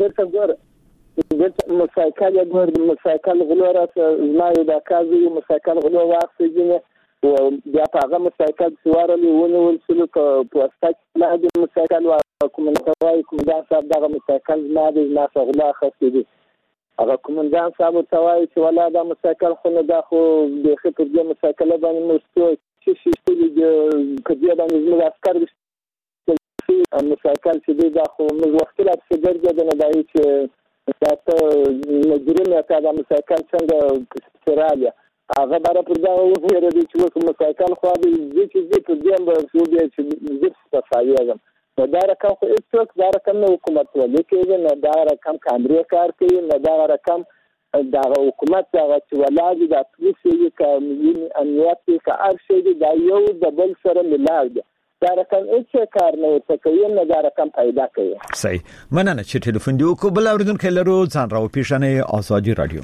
مسایکل غلو راځه ما یو د کازي مسایکل غلو واخذ او بیا هغه مسایکل سوارلې ونیول شو په پوسټ کې د مسایکل کومندان کومندان صاحب دغه مسایکل نه د ناسغلا خاصې دي هغه کومندان صاحب توای چې ولا د مسایکل خو نه دا خو د خپل د مسایکل باندې مستوي چې د کډیا باندې زموږ عسكر مسایکل چې دا خو موږ وخت لا څه درجه نه دی چې تاسو مجرم یا دا مسایکل څنګه استرالیا هغه بار پر دا وګورئ چې کوم مسایکل خو دې په دې باندې شو دې چې زه ستاسو دا رقم خو هیڅ دا رقم نه حکومت ولې کوي نه دا رقم کاندري کار کوي نه دا رقم دا حکومت دا چې ولادي د پولیسي کامیون امنیت کې هر شی دا یو د بل سره ملاړ دي دا رقم هیڅ کار نه کوي نه دا رقم پیدا کوي. صحیح مننه چې ټلیفون دی کو بل اوریدونکو لرو ځان راو پیښنه آزادي رادیو.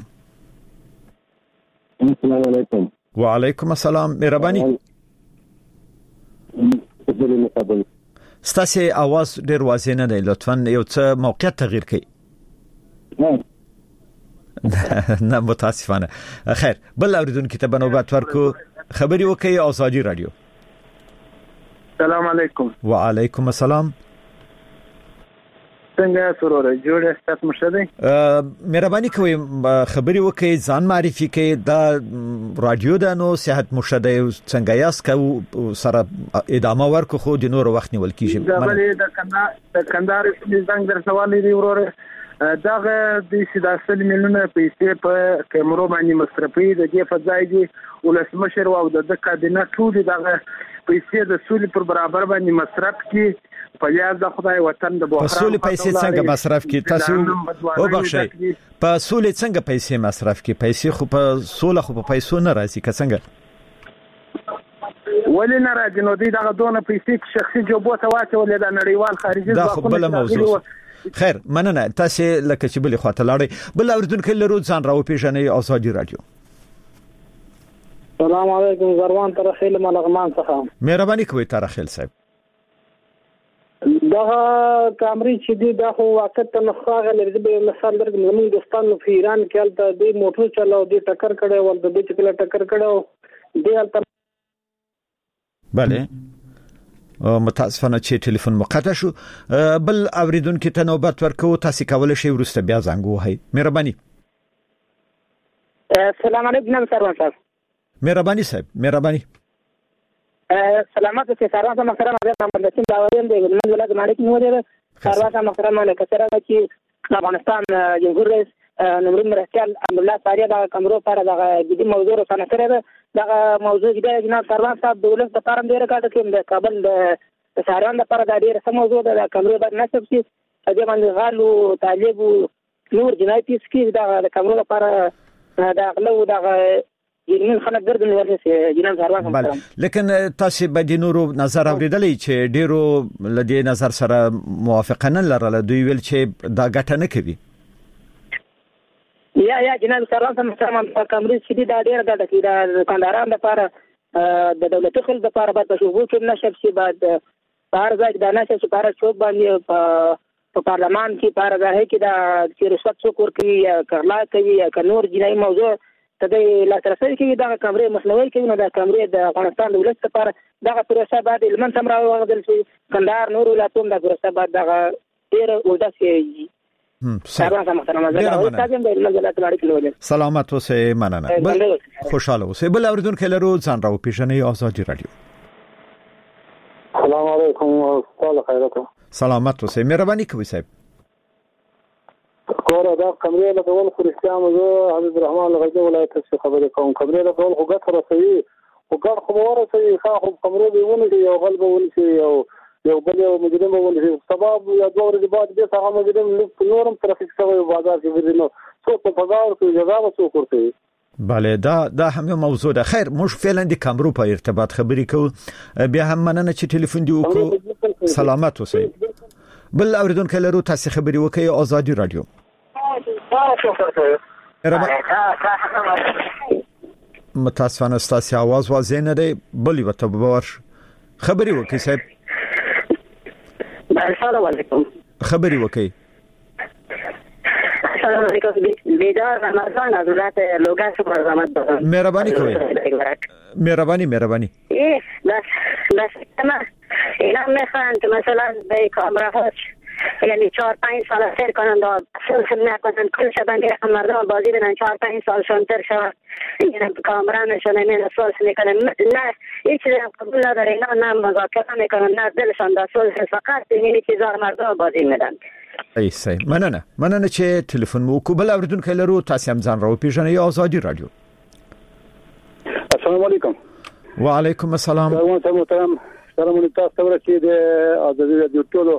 السلام علیکم. وعلیکم السلام مهرباني. ستاسو आवाज ډیر واضح نه دی لطفا یو څه موقعیت تغییر کړئ. نه متاسفانه خیر بل اوریدونکو ته بنوبت ورکو خبري وکي آزادي رادیو. السلام علیکم. وعلیکم السلام. څنګه سرور جوړ ستاسو مشهدي مهرباني کوئ خبري وکي ځان معرفي کړئ دا رادیو د نو صحت مشهدي څنګه یاس کو سره ادامه ورکو خو د نور وخت نیول کیږي د کندهار څنګه در سوال دی ورور داغه د 10 میلیونه پیسې په کیمرو باندې مصرفي د دې فضای دي ولسمشر او د کابینه ټول دغه پیسې د سولې پر برابر باندې مصرف کی په یاد د خدای وطن د بحران په سولې پیسې څنګه مصرف کی تاسو وبخښئ په سولې څنګه پیسې مصرف کی پیسې خو په سولې خو په پیسو نه راځي که څنګه ولې نه راځي نو دغه دونه پیسې شخصي جوبو ته واچولې د نړیوال خارجي ځواکونو بل موضوع خیر مننه تاسو لکه چې بل خواته لاړې بل اوریدونکو لرو ځان راو پیژنې آزادي رادیو. السلام علیکم زروان ترخیل ملغمان څخه مهرباني کوئ ترخیل صاحب. دا کامري چې دی دا خو وخت نه خاغه لري به مثال درګ موږ دوستان په ایران کې د دې موټر چلاو دي ټکر کړي ول د دې چې کله ټکر کړي دی البته bale متاسفانه چې ټلیفون مقطع شو بل اوریدونکو ته نوبت ورکو تاسو کولای شئ ورسته بیا زنګ وهئ مهرباني. السلام علیکم سروان صاحب. مهرباني صاحب مهرباني. سلامات چې سروان صاحب محترم محمد نسیم داوودین دی من ولایت مالک نو دی سروان صاحب محترم نه کثره چې افغانستان جمهور رئیس نمرین مرکل عبدالله ساریه دا کمرو پر دا جدي موضوع رسنه کړی دا موضوع دی جناب سروان صاحب دولت د فارم ډیره کاټه کې د کابل د ساریان لپاره دا ډیره سم موضوع ده کمرو باندې نسب شي دې باندې غالو طالب نور جنایتي سکي دا کمرو لپاره دا غلو دا یمن خلک ګرځي ورته جناب سروان صاحب. لیکن تاسو به د نورو نظر اوریدلې چې ډیرو لدی نظر سره موافقه نه لرله دوی ویل چې دا ګټه نه کوي. یا جناب سروان صاحب محترم کمرې چې دا ډیره ګټه کوي د کندهاران لپاره د دولتي خلک لپاره به شوبو کې نشب شي بعد بهر ځای د نشب شي بهر شوب باندې په پارلمان کې بهر ځای کې دا چې رشوت څوک کوي یا کرلا کوي یا نور جنایي موضوع ته لا ترسي کې دا کمرې مخنیوي کوي نو دا کمرې د افغانستان دولت لپاره دا پروسه بعد لمن تم راوغدل شي کندهار نور ولایتونو دا پروسه بعد دا ډیر ودا شي. سلامت اوسئ مننه بل خوشاله اوسئ بل اوریدونکو لرو ځان راو پیژنې آزادي رادیو. السلام علیکم استاد خیرات. سلامت اوسئ مهرباني کوئ صاحب. کور دا کمرې له ډول خريستان زه حبیب الرحمن لغړی ولایت څخه خبرې کوم کمرې له ډول خو ګټه رسوي او ګټه خو ورسوي خو کمرې دی ونه یو غلب ونه شي یو بل یو مجرم ونه شي سبب یا دوه ورځې بعد به هغه مجرم نورم ترافیک شوی بازار کې ورنو څو په بازار کې جزا وسو کوي. بله دا هم یو موضوع ده. خیر موږ فعلا د کمرو په ارتباط خبرې کوو بیا هم مننه چې ټلیفون دی وکړو. سلامت اوسئ بل اوریدونکو لرو تاسو خبري وکي آزادي رادیو متاسفانه ستاسو आवाज واضح نه دی بلی وته باور خبري وکي صاحب السلام علیکم خبري وکي السلام علیکم بیدار رمضان حضرت لوگا سے برآمد مهربانی کوي مهربانی بس انا اینا میخوان که مثلا به کامرا هاش یعنی 4-5 سال سر کنند و سلسله نکنند کل شبن که مردم بازی بدن 4-5 سال شانتر شود یعنی کامرا نشونه من سوال میکنن نه هیچ چیزی قبول نداره نه مذاکره میکنن نه دلشان در صلح فقط این چیزا مردم بازی میدن ای سي مننه چې ټلیفون مو کو بل اوریدونکو لرو تاسو هم ځان راو پیژنې آزادي رادیو السلام علیکم وعلیکم السلام محترم سلام علیکم تاسو چې د آزادي رادیو ټولو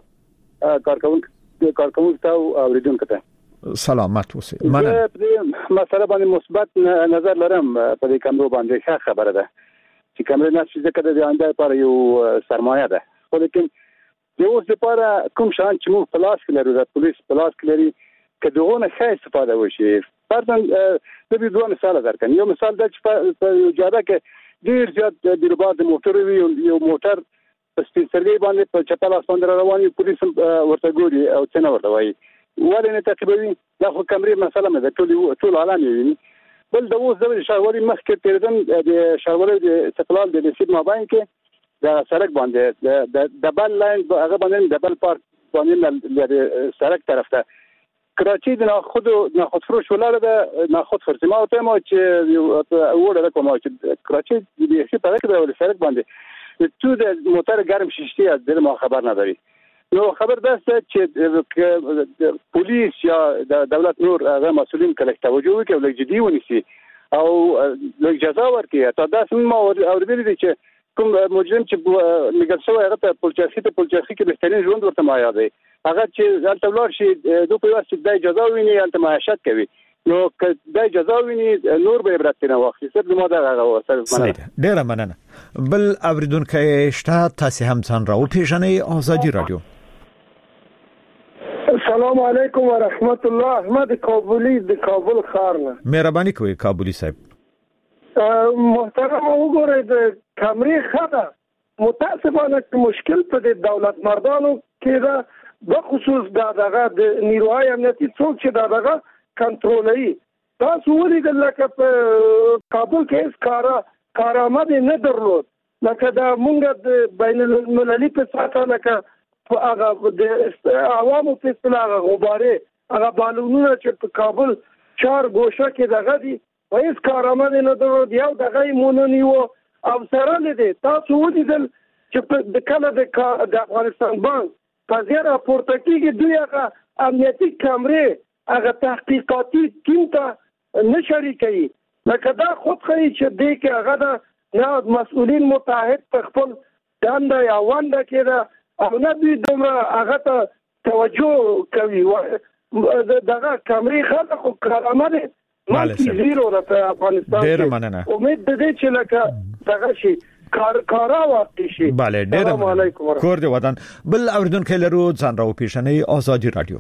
کارکونکو ته اوریدونکو ته سلامات اوسئ مننه مسله باندې مثبت نظر لرم په دې کمرو باندې ښه خبره ده چې کمرې نه چې ځکه د آینده لپاره یو سرمایه ده خو لیکن د اوس لپاره کوم شان چې موږ پلاس کړو د پولیس پلاس کړی کدهونه ښه استفاده وشي فرضاً د دې دوه مثال درکړم یو مثال د چې جاده کې ډیر زیات د رباط موټر وی یو موټر په سپیڅلې باندې په چپل اسمان رواني پولیس ورته ګوري او څنګه ورته وایي ولې نه تقریبا دا خو کمرې مسله نه ده ټول عالم یې بل د اوس د شاوري مخکې تیردم د شاوري د استقلال د نسب مابین کې د سړک باندې د بل لاین هغه باندې د بل پارک باندې د سړک طرف ته کراچي د ناخود فروش ولر د ناخود فرزما او ته مو چې وړه کومه چې کراچي د هیڅ په کې د سړک باندې تو د موټر ګرم ششتي د ما خبر نه دی نو خبر ده چې پولیس یا د دولت نور هغه مسؤلین کله توجه وکړي او لږ جدي ونیسي او لږ جزا ورکړي ته دا سم اوریدل دي چې کوم مجرم چې لګل شوی هغه ته پولچاسي کې بهترین ژوند ورته ما یاد دی هغه چې ځل تبلور شي دوی په واسطه د جزا ویني انت معاشت کوي نو د جزا ویني نور به عبرت نه واخلي صرف ما دا غوښتل ډیره مننه بل اوریدونکو شته تاسو هم ځان راو پیژنې آزادي رادیو السلام علیکم ورحمت الله احمد کابلی د کابل خارنه مهرباني کوي کابلی صاحب محترم وګورئ د کمرې خطا متاسفانه مشکل په د دولت مردانو کې دا بخصوص دغه د نیروهای امنیتي څوک چې دغه کنټرولوي تاسو ولیدل لکه په کابل کې کارآمد نه درلود لکه دا مونږ د بین المللي په ساته لکه هغه د عوامو په اصطلاح غباره هغه بالونونه چې په کابل 4 ګوشه کې دغه دي هیڅ کارآمد نه درلود یو دغه مونونی و او سره لدی تاسو ولیدل چې د کله د افغانستان بانک په زیاته راپورته کېږي دوی هغه امنیتي کمرې هغه تحقیقاتي ټیم ته نشري کوي لکه دا خود خی چې دې کې هغه نه مسؤلین متحد خپل دنده یا ونده کې او نه دوی دومره هغه ته توجه کوي دغه کمرې خلک خو کارآمد مالکی زیرو د افغانستان ډیر مننه امید دې چې لکه دغه شي کارا واقع شي bale ډیر مننه کور دی وطن بل اوریدونکو لرو ځان راو پیژنې آزادي رادیو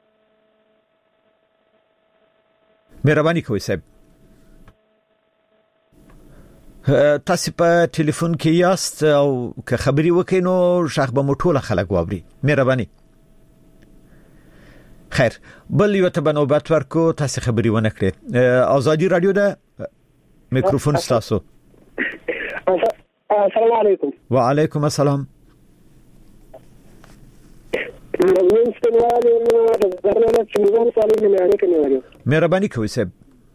مهرباني کوئ صاحب تاسو په ټلیفون کې یاست او که خبري وکړئ نو شخ به مټوله خلک واوري مهرباني خیر بل یو ته بنوبت ورکو تاسو خبري ونه کړئ آزادي رادیو ده میکروفون تاسو السلام علیکم وعلیکم السلام مهرباني کوئ صاحب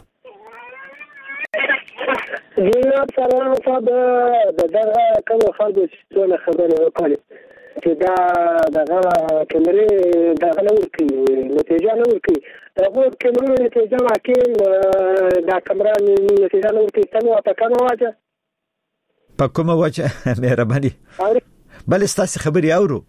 جناب سلام صاحب دغه کوم خلکو څه خبره وکړي چې دغه کمرې دغه نور کې نتیجه نور کې هغه کمرې نتیجه ماکې دا کمره نتیجه نور کې څنګه پکانه واجه پکومه واجه مهرباني بل تاسو خبري اورو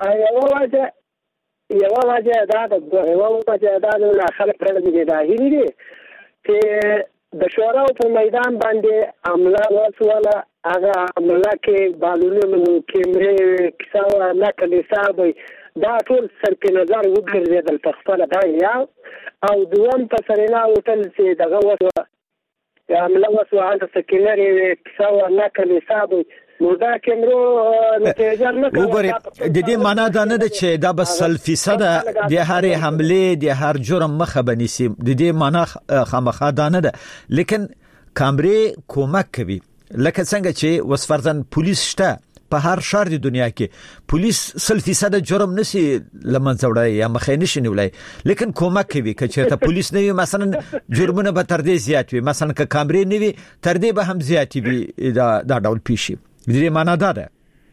یو واجه دا د خلک پر دې دا هیلي چې د شورا په میدان باندې عمله وسوله هغه عمله کې بالونه کیمرې کیسه نه کلی صاحب دا ټول صرف نظر وګرځېدل په خپله دا یا او دوم په سرینا هوټل چې دغه وسوه عمله وسوه هلته سکینري کیسه ورنکړل حساب نو دا کیمرو نتیجه نه کوي. وګورئ د دې معنا دا نه ده چې دا به 100% د هرې حمله د هر جرم مخه بنيسي، د دې معنا خامخا دا نه ده، لیکن کامرې کومک کوي. لکه څنګه چې وسفرزن پولیس شته په هر شهر د دنیا کې، پولیس 100% جرم نشي لمنځه وړي یا مخې نشي نیولای، لیکن کومک کوي. که چېرته پولیس نه وي مثلا جرمونه به تر دې زیات وي، مثلا که کامرې نه وي تر دې به هم زیات وي. دا ډول پیښي د دې معنا دا ده.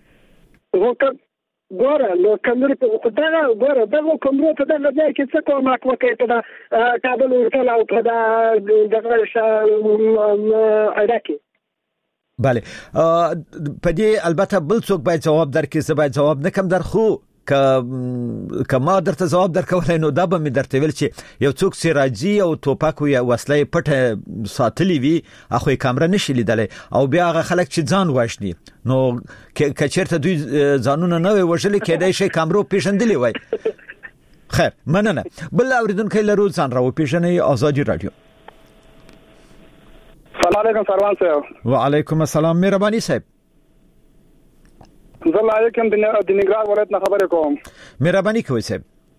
ګوره نو کمرې په دغه ګوره دغه کمرو ته دغه ځای کې څه کومک وکړي په د کابل هوټل او په دغه عراقي. بله په دې البته بل څوک باید جواب درکړي، زه باید جواب نکم در، خو که ما درته جواب درکولای نو دا به مې درته ویل چې یو څوک چې راځي او توپک یا وسله پټه ساتلی وي اخو یې کامره نشي لیدلی، او بیا هغه خلک چې ځان وژني نو که چېرته دوی ځانونه نه وي وژلي کېدای شي کامرو پیژندلی وای. خیر مننه. بل اوریدونکی لرو، ځان را وپېژنئ. آزادي رادیو. سلام علیکم سروان صاحب. وعلیکم السلام. مهرباني صاحب. زه لایق یم د ننګرهار ولایت نه خبرې کوم. مهرباني کوئ صاحب.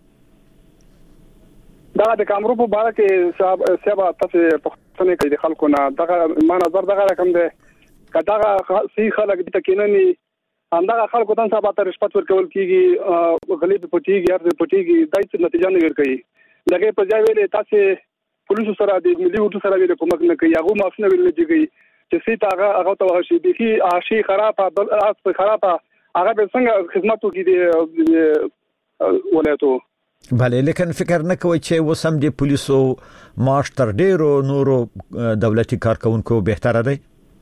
دا د کامرو په اړه کې صاحب تاسو پوښتنه کوي د خلکو نه، دغه ما نظر دغه رقم دی کداغه سی خلک د تکیننی همدغه خلکو ته صاحب ته رشوت ورکول کیږي، غلیب پټیږي، ارزه پټیږي، دای څه نتیجه نه ورکوي. دغه په ځای ویلې تاسو پولیسو سره د ملي اردو سره ویل کومک نه کوي، هغه معافنه ویل نه کوي چې سیت هغه ته شي بيخي عاشي خرابه بل اس خرابه هغه به څنګه خدماتو کې دی ولایتو. بله لیکن فکر نه کوي چې وسم دي پولیسو ماستر ډیرو نورو دولتي کارکونکو بهتره دی؟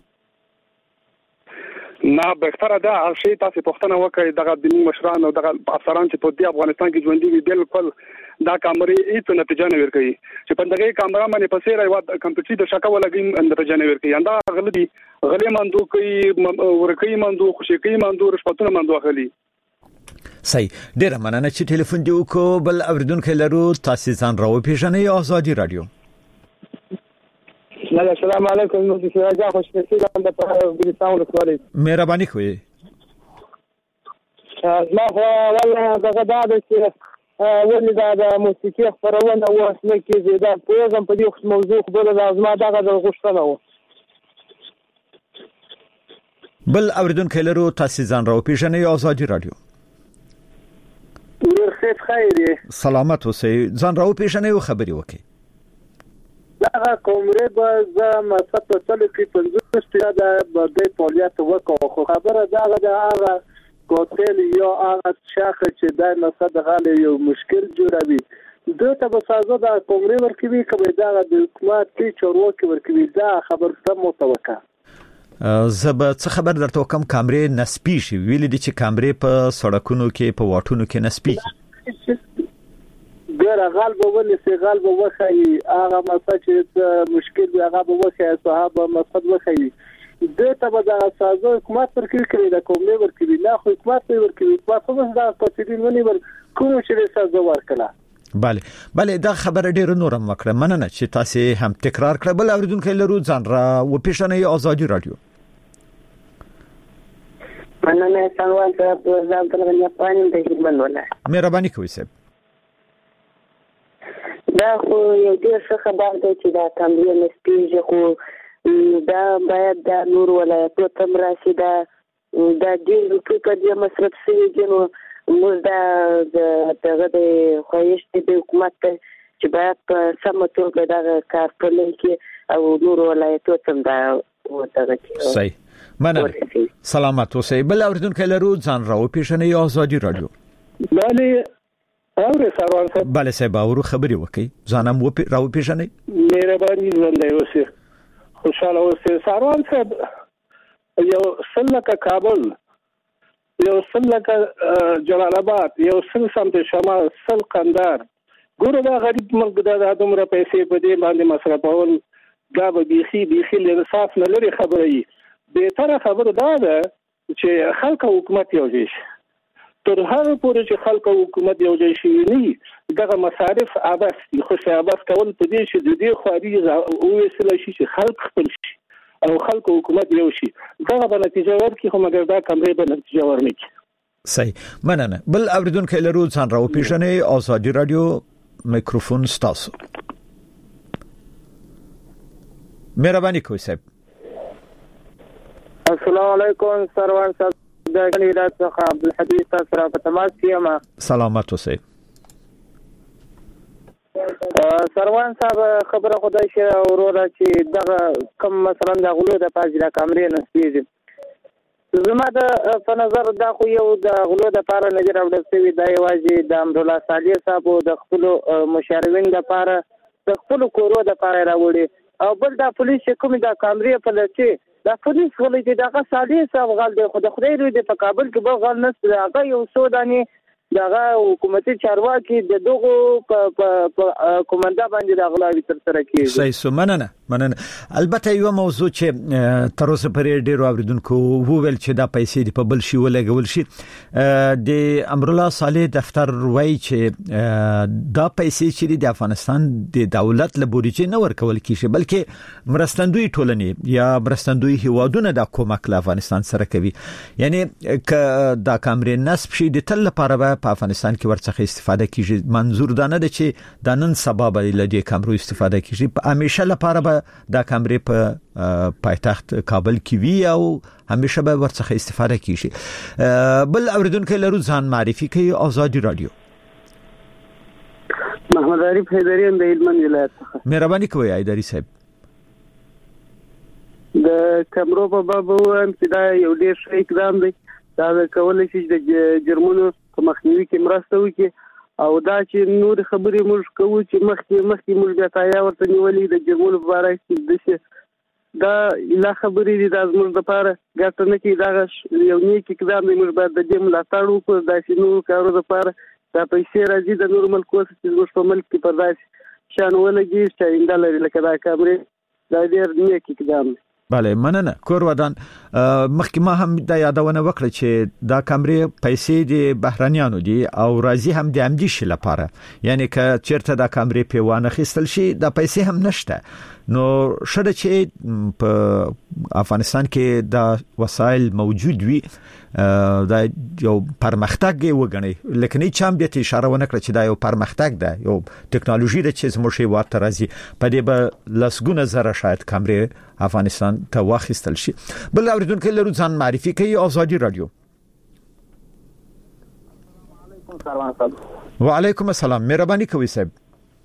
نه بهتره ده. شي تاسو پښتنه وکړئ دغه د مشران او دغه افسران چې په دې افغانستان کې ژوند دي بالکل دا کامرې هیڅ نتیجه نه ورکوي چې په دغه کامرا باندې پسې راوړ کمپیوټر د شکا ولګي نتیجه نه ورکوي. انده غلطي غلې مندو کوي ورکوي مندو خوشي کوي مندو رشوتونه مندو اخلي. صحیح. ډیر مننه چې ټلیفون دی وکړو. بل اوریدونکو لرو، تاسو ځان راو پیژنئ. آزادي رادیو. السلام علیکم. نو چې راځه خوشبختي د بلستان ولسوالۍ. مهرباني کوئ. ما هو والله دغه دا چې ولې د موسیقي خبرونه واسنه کې زیاده پوهم په دې موضوع خبره لازمه دغه د غوښتنه و. بل اوریدونکو لرو، تاسو ځان راو پیژنئ. آزادي رادیو. خیر سلامت اوسئ. ځان راو پیژنئ او خبري وکړئ. دغه کومره به زه مصرف څلو کې 50 د د فعالیت وکړو، خو خبره دغه د هغه کوتل یا هغه شاخه چې د نصد غالي یو مشکل جوړوي دوی ته به سازه د کومره ورکوي کبه دغه د حکومت کې چورواکي ورکوي. دا خبر څه متوقع زبر څه خبر درته کوم کامرې نسبی شي ویل دي چې کامرې په سړکونو کې په واټونو کې نسبی ګره غالب ولې سي غالب وخی هغه مسله چې مشکل دی هغه به وخی صاحب مقصد وخی د ته به د سازه حکومت ورکوي د کومې ورکوي نه خو حکومت ورکوي خو دا پاتې ونی ور کوم چې سازه ورکړه. بله دا خبره ډیره نورم وکړه. مننه چې تاسو هم تکرار کړه. بل اوریدونکو لرو، ځان را وپیژنئ. آزادي رادیو. مننه څنګه تاسو ځان ته غوښتنه پایم د خدمت ولا مهرباني کوئ صاحب. دا خو یو ډیر ښه خبر دی چې دا کمبیا نسبیږي، خو دا باید د نور ولایتو تم راشي. دا ډیر په دې مصرف شوی دی. نو موږ دا دغه د خوښ د حکومت چې باید په سمه توګه دا کار کوي او نور ولایتو تم دا وته کوي. صحیح. مننه. سلامت اوسئ. بل اوریدونکو لرو، ځان را وپیژنئ. آزادي رادیو. بله اوره سروان صاحب. بله صاحب اورو خبري وکي. ځانم را وپیژنئ. مهرباني ژوند دی اوسه خوشاله اوسه سروان صاحب. یو سلکه کابل، یو سلکه جلال آباد، یو سل سمت شمال، سل قندار. ګوره دا غریب ملک دا دومره پیسې په دې باندې مصرفول دا به بيخي لنصاف نه لري. خبره یې به تر خبره دا ده چې خلک حکومت یو شي تر هغه پورې چې خلک او حکومت یو ځای شي نه دغه مصارف عباس خو عباس کول په دې چې د دې خواري او وسیله شي چې خلک خپل شي او خلک او حکومت یو شي دغه به نتیجه ورکړي خو مګر دا کمرې به نتیجه ورنکړي. صحیح مننه. بل اوریدونکو لرو ځان راو پیژنې ازادي رادیو میکروفون ستاسو. مهرباني کوئ صاحب. السلام علیکم سروان صاحب د هرات څخه عبدالحدیث تاسو را په تماس کیم. سلامات اوسئ. سروان صاحب خبره خدای شه اوروره چې دغه کم مثلا د غلو د پاجرا کمرې نسبیږي زما د په نظر دا خو یو د غلو د پاره نظر اورل شوی د یوازې د امرالله صالح صاحب د خپل مشاورین د پاره د خپل کورو د پاره راوړي او بل د پولیس کوم د کمرې په لچې دا پولیس ولې دغه صالح صاحب غل دی خو د خدای روي د کابل کې به غل نشته هغه یو سوداني دغه حکومتي چارواکي د دغه کومنده باندې د غلاوي تر سره کیږي. صحیح مننه. البته یو موضوع چې تر اوسه پرې ډیرو اوریدونکو وویل چې دا پیسې د په بل شي ولګول شي د امرالله صالح دفتر وایي چې دا پیسې چې د افغانستان د دولت له بودیجې نه ورکول کیږي بلکې مرستندوی ټولنې یا مرستندوی هیوادونه د کومک له افغانستان سره کوي. یعنی ک دا کمرې نسب شي د تل لپاره په افغانستان کې ورڅخه استفاده کیږي. منظور دا نه ده چې د نن سبا به له دې کمرو استفاده کیږي په همیشه لپاره به دا کمرې په پایتخت کابل کې وي او همیشه به ورڅخه استفاده کیږي. بل اوریدونکو لرو ځان معرفي کوي ازادي رادیو. محمد عارف حیدری د هلمند ولایت څخه. مهرباني کوئ حیدری صاحب. د کمرو په باب وایم چې دا یو ډیر ښه اقدام دی. دا کولای شي د جرمونو په مخنیوي کې مرسته وکړي او دا چې نور خبرې موږ کوو چې مخکې موږ بیا تایا ورته نیولې د جرمونو په اړه چې د دا لا خبرې دي د زموږ لپاره ګټه نه کوي. دا یو نیک اقدام دی. موږ باید د دې ملاتړ وکړو دا چې نور کارو لپاره دا پیسې راځي د نور ملکو څخه چې زموږ په ملک کې پر داسې شان ولګي چې انده لري لکه دا کمرې دا ډېر نیک اقدام دی. بله مننه. کور ودان مخکې ما هم د یادونه وکړه چې دا کمرې پیسې د بهرانيانو دي او راځي هم د امدی شي لپاره. یعنی که چیرته دا کمرې په وانه خستل شي دا پیسې هم نشته نو شته چې په افغانستان کې دا وسایل موجود وي دا یو پرمختګ وګڼي لکه نه چم د اشاره ونکړه چې دا یو پرمختګ ده یو ټکنالوژي ده چې زموږ شی ورته راځي په دې به لسګونه زره شاید کمرې افغانستان ته واخیستل شي. بل اوریدونکو لرو ځان معرفي کوي ازادي رادیو. وعلیکم السلام. مهرباني کوي صاحب.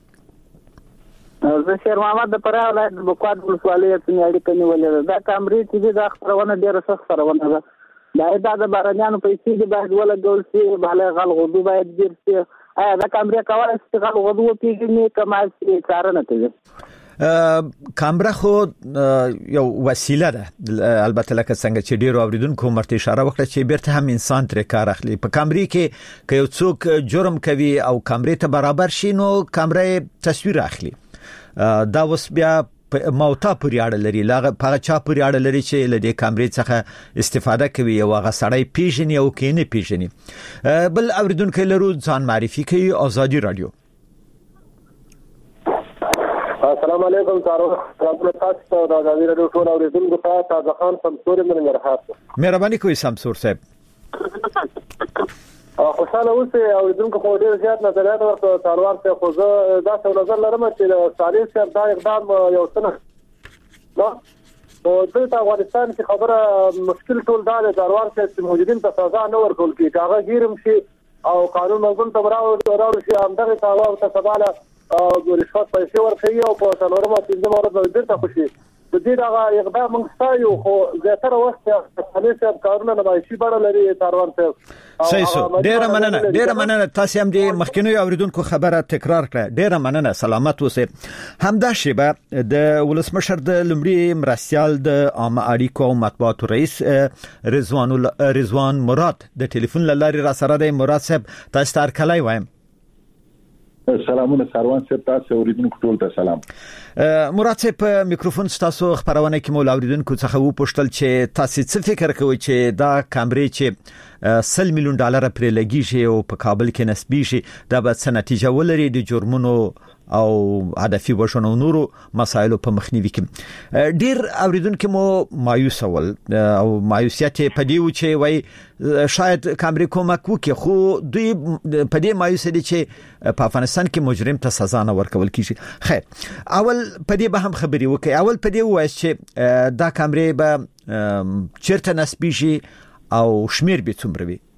زه شیر محمد د پرا ولایت د بکواد ولسوالۍ څخه اړیکه نیولې ده. دا کمرې چې د خبرونه ډیره سخت خبرونه ده. دا د بارانیانو پیسې د باید ولګول شي بهله غل غوډو باید ډیر شي. دا کمرې کولای شي غل غوډو پیږي کمال شي کار نه کوي. کامرا خو یو وسیله ده البته لکه څنګه چې ډیرو اوریدونکو مرته اشاره وکړه چې بیرته هم انسان تر کار اخلي. په کمرې کې که یو څوک جرم کوي او کمرې ته برابر شي نو کمرې تصویر اخلي. دا وس بیا موتا پورې اړه لري لاغه په چا پورې اړه لري چې له دې کمرې څخه استفاده کوي او هغه سړی پیژني او کینه پیژني. بل اوریدونکو لرو ځان معرفي کوي ازادي رادیو. السلام علیکم تاسو د ازادي رادیو ټول اوریدونکو ته تازه خان سمسور من مرحبا. مهرباني کوئ سمسور صاحب. خوشاله اوسئ اوریدونکو خو ډیر زیات نظریات ورته څلور څه خو زه دا څه نظر لرم چې صالح صاحب دا اقدام یو څه نو د افغانستان کې خبره مشکل ټول دا د څلور څه موجودین ته سزا نه ورکول کیږي هغه غیرم شي او قانون مګون ته راوړل شي همدغه تاوه ته سباله او رشوت پیسې ورکړي او په څلورمه پنځمه ورځ به درته خوشي د دې دا اقدام موږ یو خو زیاتره وخت صالح صاحب کارونه نمایشي بڼه لري څلور څه. صحیح ډیره مننه تاسو هم د مخکینو اوریدونکو خبره تکرار کړه. ډیره مننه سلامت اوسئ. همدا شیبه د ولسمشر د لمړي مرستيال د عامه اړیکو او مطبوعاتو رئیس رضوان مراد د ټلیفون لارې را سره د مراد صاحب تاسو تر کله وایم. سلامونه سروان صاحب تاسو اوریدونکو ټول ته سلام. مراد صاحب په میکروفون تاسو خبرونه کې مول اوریدونکو څخه و پوښتل چې تاسو څه فکر کوئ چې دا کامرې چې $100 میلیون پرې لګیږي او په کابل کې نسبی شي دا به څه نتیجه ولري د جرمونو او هدفي وشونو نورو مسایلو په مخنیوي کې؟ ډیر اوریدونکو مو مایوس ول او مایوسیت په دی و چې وای شاید کامرې کومک وکړي خو دوی په دې مایوس دي چې په افغانستان کې مجرم ته سزا نه ورکول کیږي. خیر اول په دې به هم خبري وکړي، اول په دې وایي چې دا کامرې به چیرته نسبی شي او شمیر به څومره وي؟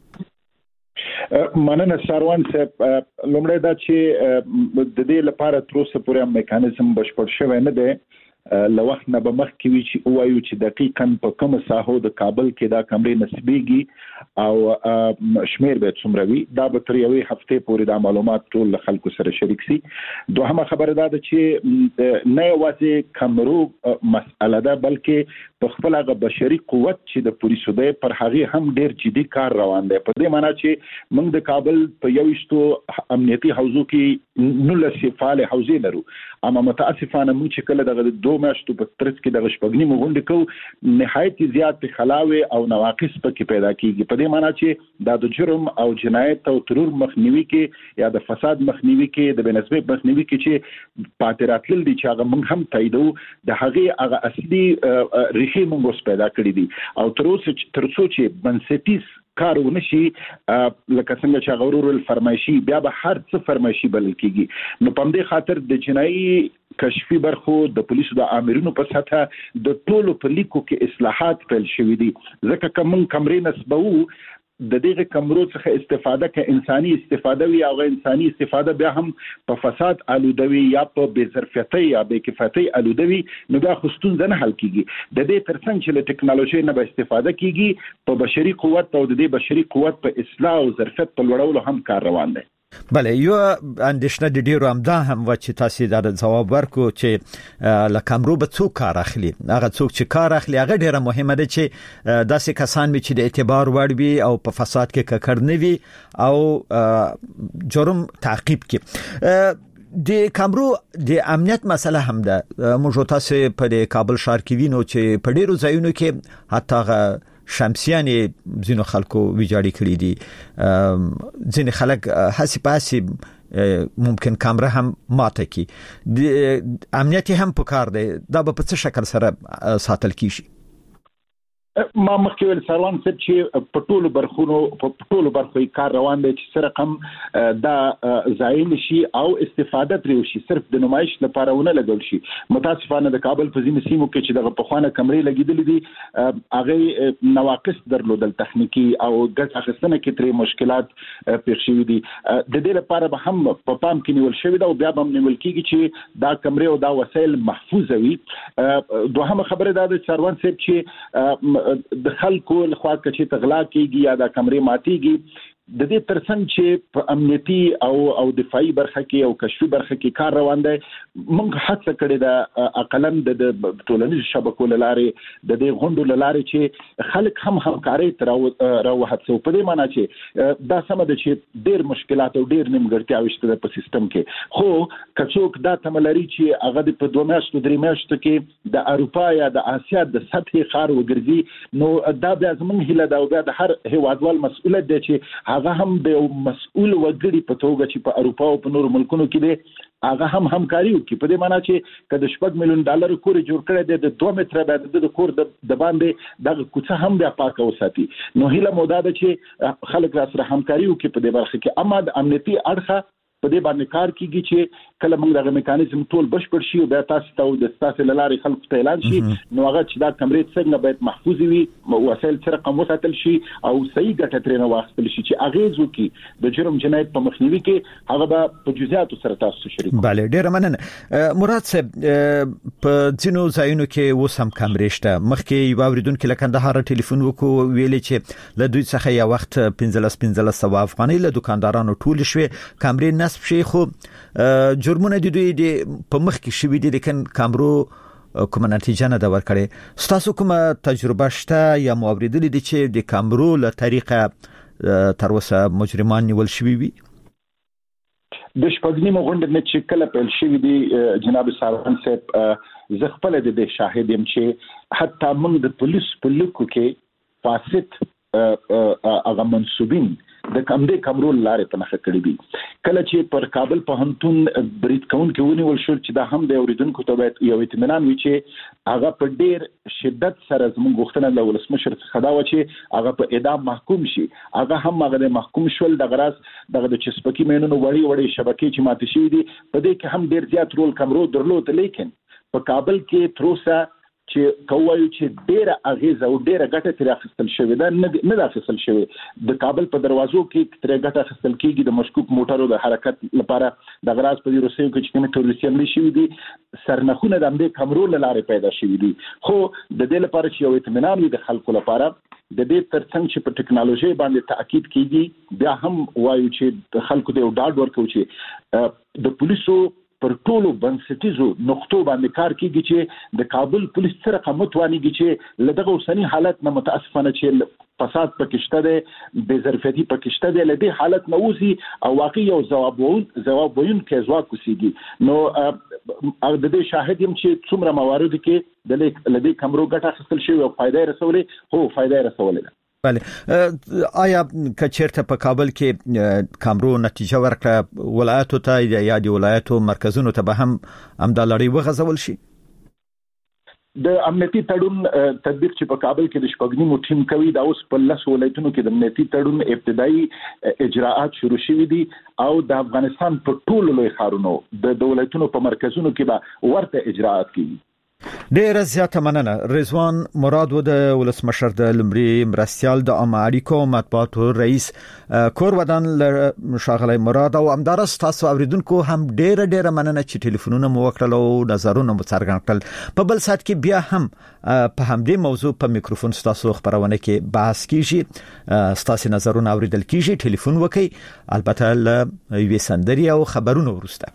مننه سروان صاحب. لومړی دا چې د دې لپاره تر اوسه پورې میکانیزم بشپړ شوی نه دی. لوخت نه به مخ کې وی چې وایو چې دقیقاً په کومه ساحو د کابل کې دا کمرې نسبیږي او شمیر به څومره وي. دا به تر یوې هفتې پورې دا معلومات ټول خلکو سره شریک سي. دوهمه خبره دا ده چې نه یوازې کمرو مسأله ده بلکې په خپل هغه بشري قوت چې د پولیسو دی پر هغه هم ډیر جدي کار روان دی. په دې معنی چې موږ د کابل په یوشتو امنیتي حوزو کې 19 فعال حوزې لرو، اما متاسفانه موږ چې کله دغه 2 میاشتو په ترڅ کې د شپږنی مغونډې کو نهایت زیات خلاوي او نواقص پکې پیدا کیږي. په دې معنی چې دا د جرم او جنایت او ترور مخنیوي کې یا د فساد مخنیوي کې د بنسبت مخنیوي کې چې پاتراتل دي چې هغه موږ هم تاییدو د هغه اصلي ریښې موږ پیدا کړې دي او تر څو چې بنسټیز کار ونشي لکه څنګه چې غوړول فرمایشي بیا به هر څه فرمایشي بلل کیږي. نو په دې خاطر د جنایي کشفي برخو د پولیسو د امرونو په سطح د ټولو په لیکو کې اصلاحات پیل شوې دي. ځکه کوم کمرې نسبو د دغه کمرو څخه استفاده کې انساني استفاده وي او انساني استفاده بیا هم په فساد آلودوي یا په بې ظرفیتۍ یا بې کفایتۍ آلودوي، نو بیا خو ستونزه نه حل کیږي. د دې ترڅنګ چې له ټکنالوژي نه به استفاده کیږي په بشري قوت او د دې بشري قوت په اصلاح او ظرفیت په لوړولو هم کار روان دی. بله یو اندیشنه د ډیرو امدا هم و چې تاسو دا جواب ورکو چې لکمرو به څوک کار اخلي. هغه څوک چې کار اخلي هغه ډیره مهمه ده چې داسې کسان چې د اعتبار وړ وي او په فساد کې ککړ نه وي او جرم تعقیب کړي. د کامرو د امنیت مسله هم ده. موږ تاسو په کابل ښار کې وینو چې په ډیرو ځایونو کې حتی شمسیانې زینو خلکو ویجاړي کړی دي. ځینې خلک حسی پاسی ممکن کامره هم ماته کی. د امنیت هم په کار دی. دا په څه شکل سره ساتل کیږي؟ ما مخکې ویل سروان صاحب چې په ټولو برخو کار روان دی چې سره کم دا ځای شي او استفاده ترې وشي، صرف د نمایش لپاره ونه لګول شي. متاسفانه د کابل په ځینو سیمو کې چې دغه په خوانه کمرې لګیدلې دي هغه نواقص درلودل تخنیکی او ګټه اخیستنه کې ترې مشکلات پیښ شوي دي. د دې لپاره به هم په پام کې نیول شوی دا او بیا به نیول کیږي چې دا کمرې او دا وسایل محفوظ وي. دوهمه خبره دا ده سروان صاحب چې د خلکو لخوا چې تغلا کیږي یا د کمرې ماتيږي د دې ترڅنګ چې په امنیتي او دفاعي برخه کې او کشفي برخه کې کار روان دی. موږ هڅه کړې ده اقلن د ټولنیزو شبکو لارې د دې غونډو لارې چې خلک هم همکاري تر راوهڅو. په دې معنی چې دا سم ده چې ډېر مشکلات او ډېر نیمګړتیاوې شته په سیستم کې، خو کڅوک دا تملري چې هغه په 2 میاشتو 3 میاشتو کې د اروپا یا د آسیا د سطحي خار وګرځي، نو دا بیا زموږ هیله ده او بیا د هر هیوادوال مسؤلیت دی چې هغه هم د مسؤل وګړي په توګه چې په اروپا او په نورو ملکونو کې دي هغه هم همکاري وکړي. په دې معنی چې کله $6 میلیون کور جوړ کړی دی د 2 متره بعد د کور د باندې دغه کوڅه هم بیا پاکه وساتي. نو هیله مودا ده چې خلک را سره همکاري وکړي په دې برخه کې. اما د امنیتي اړخه په دې باندې کار کیږي چې کله موږ دغه میکانیزم ټول بشپړ شي او بیا تاسو ته د تاسو لارې خلکو ته اعلان شي، نو هغه چې دا کمرې څنګه باید محفوظ وي، وسایل سره قم وساتل شي او صحیح ګټه ترې نه واخیستل شي چې اغیز وکړي د جرم جنایت په مخنیوي کې. هغه به په جزئیاتو سره تاسو شریک. بله ډیره مننه. مراد صاحب په ځینو ځایونو کې اوس هم کمرې شته. مخکې یو اوریدونکو له کندهار ټلیفون وکړو ویلې چې له دوی څخه یو وخت 1500 افغانۍ له دکاندارانو ټول شوي کمرې نصب شي، خو جرمونه د دوی په مخ کې شوي دي لیکن کامرو کوم نتیجه نه دا ورکړي. تاسو کوم تجربه شته یا موریدلې دي چې د کامرو له طریقه تر اوسه مجرمان نیول شوي وي؟ د شپږنیمه غونډه نه چې کله پیل شوې دي جناب ساروان صاحب زه خپل د دې شاهد یم چې حتی موږ د پولیس په لیکو کې فاسد هغه منسوبین د کمرو لارې په نخښه کړې دي. کله چې پر کابل پوهنتون برید کوونکي ونیول شو چې دا هم د اوریدونکو ته باید یو اطمینان وي چې هغه په ډیر شدت سره زموږ غوښتنه له ولسمشر څخه دا و چې هغه په اعدام محکوم شي. هغه هم هغه محکوم شول د غراس دغه د چسپکی مینونو وړي شبکې چې ماته شوې دي په دې کې هم ډیر زیات رول کمرو درلود. لیکن په کابل کې تروسه چې کوایو چې ډیره اغیزه او ډیره ګټه تر اخیستل شوې ده نه اخیستل شوې. د کابل په دروازو کې تر ګټه اخیستل کېږي د مشکوک موټرو د حرکت لپاره د غراس په روسیو کې چې کوم تروریستان لشي دي سرنخونه د امریکا کمرو لاره پیدا شوې دي. خو د دې لپاره چې یو اطمینان وي د خلکو لپاره د دې ترڅنګ چې په ټکنالوژي باندې تاکید کیږي بیا هم وایو چې خلکو د ډاډ ورکوي چې د پولیسو پر ټولو بنسټیزو نقطو باندې کار کیږي چې د کابل پولیس سره قامتوانيږي چې لدغه اوسنی حالت نه متاسفانه چې فساد پکشته ده بے ظرفیتی پکشته ده لدې حالت نه وځي او واقعي یو ځواب وین کې ځواک وسیږي. نو د دې شاهد يم چې څومره موارد کې د لدې کمرو ګټه اخیستل شوی او فائدې رسولې هو فائدې رسولې. بله آیا کچیرته په کابل کې کامرو نتیجه ورکړه ولایتو ته یا د ولایتو مرکزونو ته به هم د لړۍ وغځول شي؟ د امنیتي تړون تطبیق چې په کابل کې د شپږنیمو ټیم کوي دا اوس په 10 ولایتونو کې د امنیتي تړون ابتدایي اجراءات شروع شوي دي او د افغانستان په ټولو لوی ښارونو د ولایتونو په مرکزونو کې به ورته اجراءات کیږي. ډیر زیاته مننه. رضوان مراد و د ولسمشر د لمړي مرستيال د عامه اړیکو مطبوعاتو رئیس کور ودان شاغلی مراد او امدارس تاسو اوریدونکو هم ډیر مننه چې ټلیفونونه مو وکړل او نظرونه مو څرګند کړل. په بل سات کې بیا هم په همدې موضوع په میکروفون تاسو خبرونه کې بحث کیږي. تاسو نظرونه اوریدل کیږي. ټلیفون وکړئ البته ل یو سندري او خبرونه ورسته.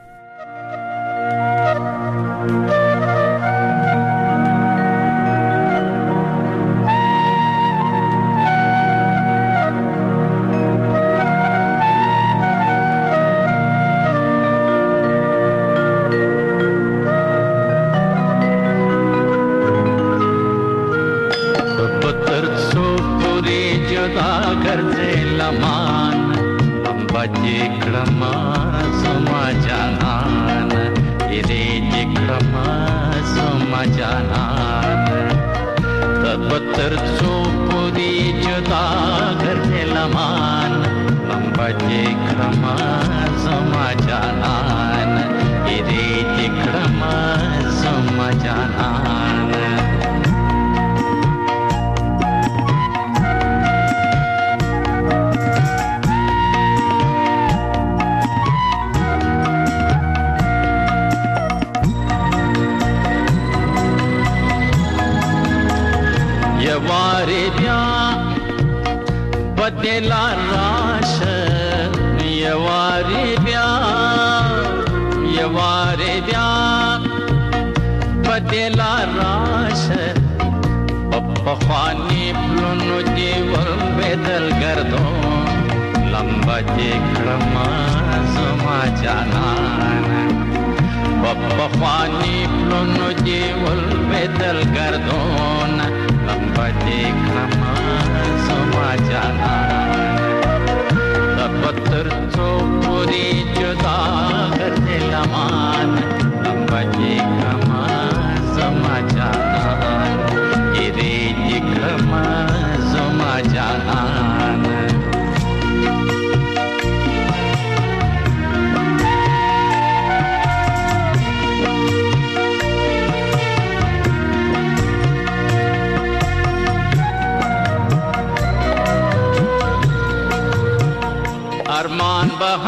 ارمان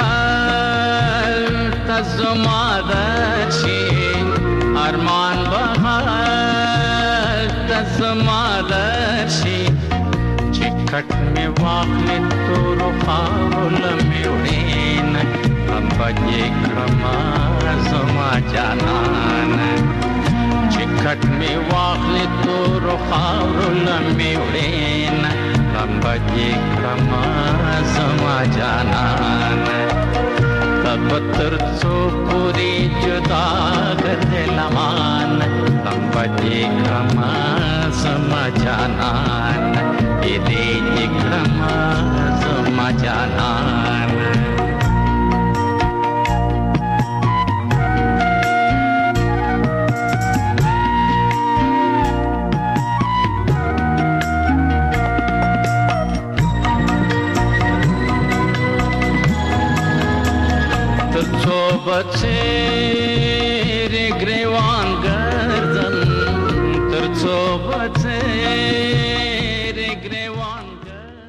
بهر تزمادشی ارمان بهر تزمادشی چکٹ میں واخلی تو رخاول میوڑین ام بجے کرما زما جانان چکٹ میں واخلی تو رخاول میوڑین ام بجے کرما زما جانان बतर सो पूरी जुदा कर लमान लंबे क्रमा समझानान ये दे क्रमा समझानान